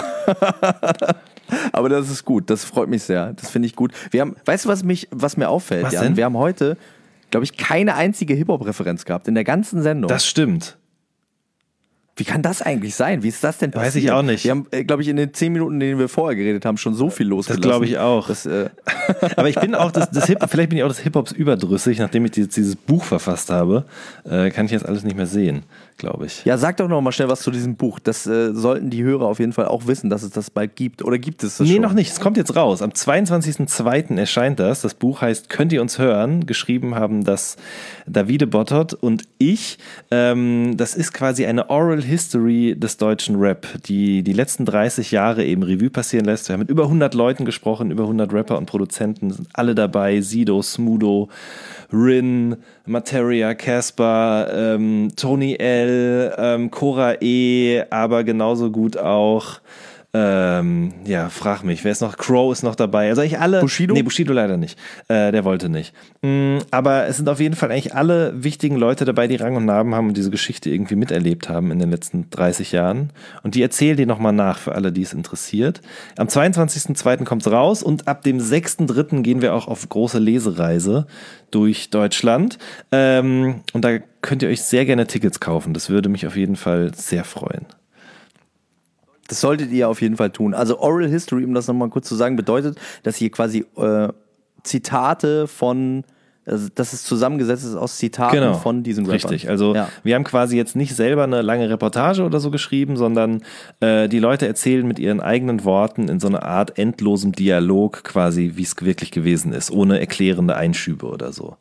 Aber das ist gut, das freut mich sehr. Das finde ich gut. Weißt du, was mir auffällt, Jan? Denn? Wir haben heute, glaube ich, keine einzige Hip-Hop-Referenz gehabt in der ganzen Sendung. Das stimmt. Wie kann das eigentlich sein? Wie ist das denn passiert? Weiß ich auch nicht. Wir haben, glaube ich, in den 10 Minuten, in denen wir vorher geredet haben, schon so viel losgelassen. Das glaube ich auch. Aber ich bin auch vielleicht bin ich auch des Hip-Hops überdrüssig, nachdem ich dieses Buch verfasst habe, kann ich jetzt alles nicht mehr sehen, glaube ich. Ja, sag doch noch mal schnell was zu diesem Buch. Das sollten die Hörer auf jeden Fall auch wissen, dass es das bald gibt. Oder gibt es das schon? Nee, noch nicht. Es kommt jetzt raus. Am 22.02. erscheint das. Das Buch heißt Könnt ihr uns hören? Geschrieben haben das Davide Bottot und ich. Das ist quasi eine Oral History des deutschen Rap, die letzten 30 Jahre eben Revue passieren lässt. Wir haben mit über 100 Leuten gesprochen, über 100 Rapper und Produzenten, sind alle dabei. Sido, Smudo, Rin, Materia, Casper, Tony L, Cora E, aber genauso gut auch frag mich, wer ist noch? Crow ist noch dabei. Also eigentlich alle. Bushido? Nee, Bushido leider nicht. Der wollte nicht. Aber es sind auf jeden Fall eigentlich alle wichtigen Leute dabei, die Rang und Namen haben und diese Geschichte irgendwie miterlebt haben in den letzten 30 Jahren. Und die erzählen die nochmal nach für alle, die es interessiert. Am 22.02. kommt es raus und ab dem 6.03. gehen wir auch auf große Lesereise durch Deutschland. Und da könnt ihr euch sehr gerne Tickets kaufen. Das würde mich auf jeden Fall sehr freuen. Das solltet ihr auf jeden Fall tun. Also Oral History, um das nochmal kurz zu sagen, bedeutet, dass ihr quasi Zitate von, also dass es zusammengesetzt ist aus Zitaten von diesen Rappern. Richtig, also wir haben quasi jetzt nicht selber eine lange Reportage oder so geschrieben, sondern die Leute erzählen mit ihren eigenen Worten in so einer Art endlosem Dialog quasi, wie es wirklich gewesen ist, ohne erklärende Einschübe oder so.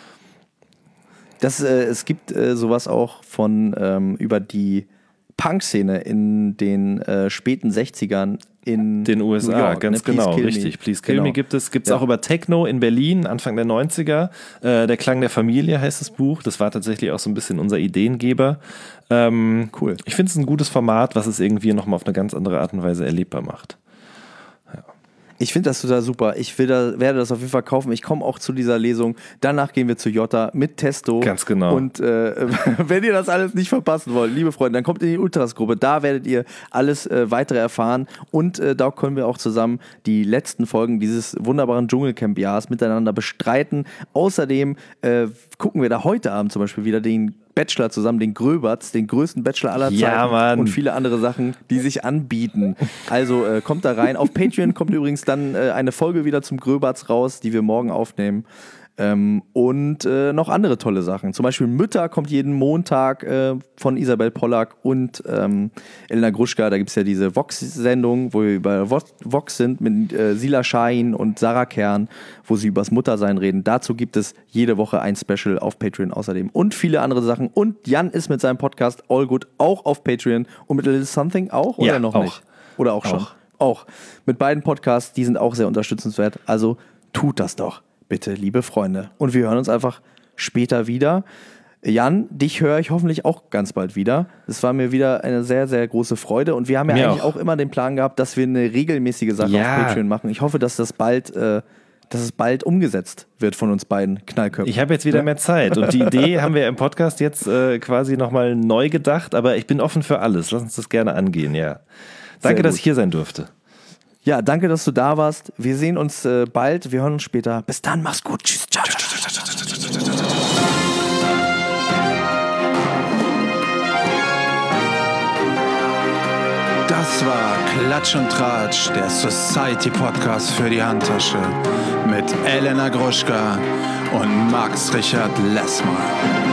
Es gibt sowas auch von über die Punk-Szene in den späten 60ern in den USA, New York, ganz ne? genau, Please Kill richtig. Me. Please Kill Me gibt es auch über Techno in Berlin, Anfang der 90er. Der Klang der Familie heißt das Buch. Das war tatsächlich auch so ein bisschen unser Ideengeber. Cool. Ich finde es ein gutes Format, was es irgendwie nochmal auf eine ganz andere Art und Weise erlebbar macht. Ich finde das total super. Ich werde das auf jeden Fall kaufen. Ich komme auch zu dieser Lesung. Danach gehen wir zu Jota mit Testo. Ganz genau. Und wenn ihr das alles nicht verpassen wollt, liebe Freunde, dann kommt in die Ultras-Gruppe. Da werdet ihr alles weitere erfahren. Und da können wir auch zusammen die letzten Folgen dieses wunderbaren Dschungelcamp-Jahres miteinander bestreiten. Außerdem gucken wir da heute Abend zum Beispiel wieder den Bachelor zusammen, den Gröberts, den größten Bachelor aller Zeiten. Ja, Mann. Und viele andere Sachen, die sich anbieten. Also kommt da rein. Auf Patreon kommt übrigens dann eine Folge wieder zum Gröberts raus, die wir morgen aufnehmen. Und noch andere tolle Sachen. Zum Beispiel Mütter kommt jeden Montag von Isabel Pollack und Elena Gruschka. Da gibt es ja diese Vox-Sendung, wo wir bei Vox sind mit Sila Schein und Sarah Kern, wo sie übers Muttersein reden. Dazu gibt es jede Woche ein Special auf Patreon außerdem und viele andere Sachen. Und Jan ist mit seinem Podcast All Good auch auf Patreon und mit A Little Something auch oder noch nicht? Oder auch schon? Auch. Mit beiden Podcasts, die sind auch sehr unterstützenswert. Also tut das doch. Bitte, liebe Freunde. Und wir hören uns einfach später wieder. Jan, dich höre ich hoffentlich auch ganz bald wieder. Es war mir wieder eine sehr, sehr große Freude. Und wir haben ja eigentlich auch immer den Plan gehabt, dass wir eine regelmäßige Sache auf Patreon machen. Ich hoffe, dass das bald umgesetzt wird von uns beiden Knallköpfen. Ich habe jetzt wieder mehr Zeit. Und die Idee haben wir im Podcast jetzt quasi nochmal neu gedacht. Aber ich bin offen für alles. Lass uns das gerne angehen, ja. Danke, dass ich hier sein durfte. Ja, danke, dass du da warst. Wir sehen uns bald. Wir hören uns später. Bis dann, mach's gut. Tschüss. Ciao. Das war Klatsch und Tratsch, der Society-Podcast für die Handtasche mit Elena Gruschka und Max Richard Lessmann.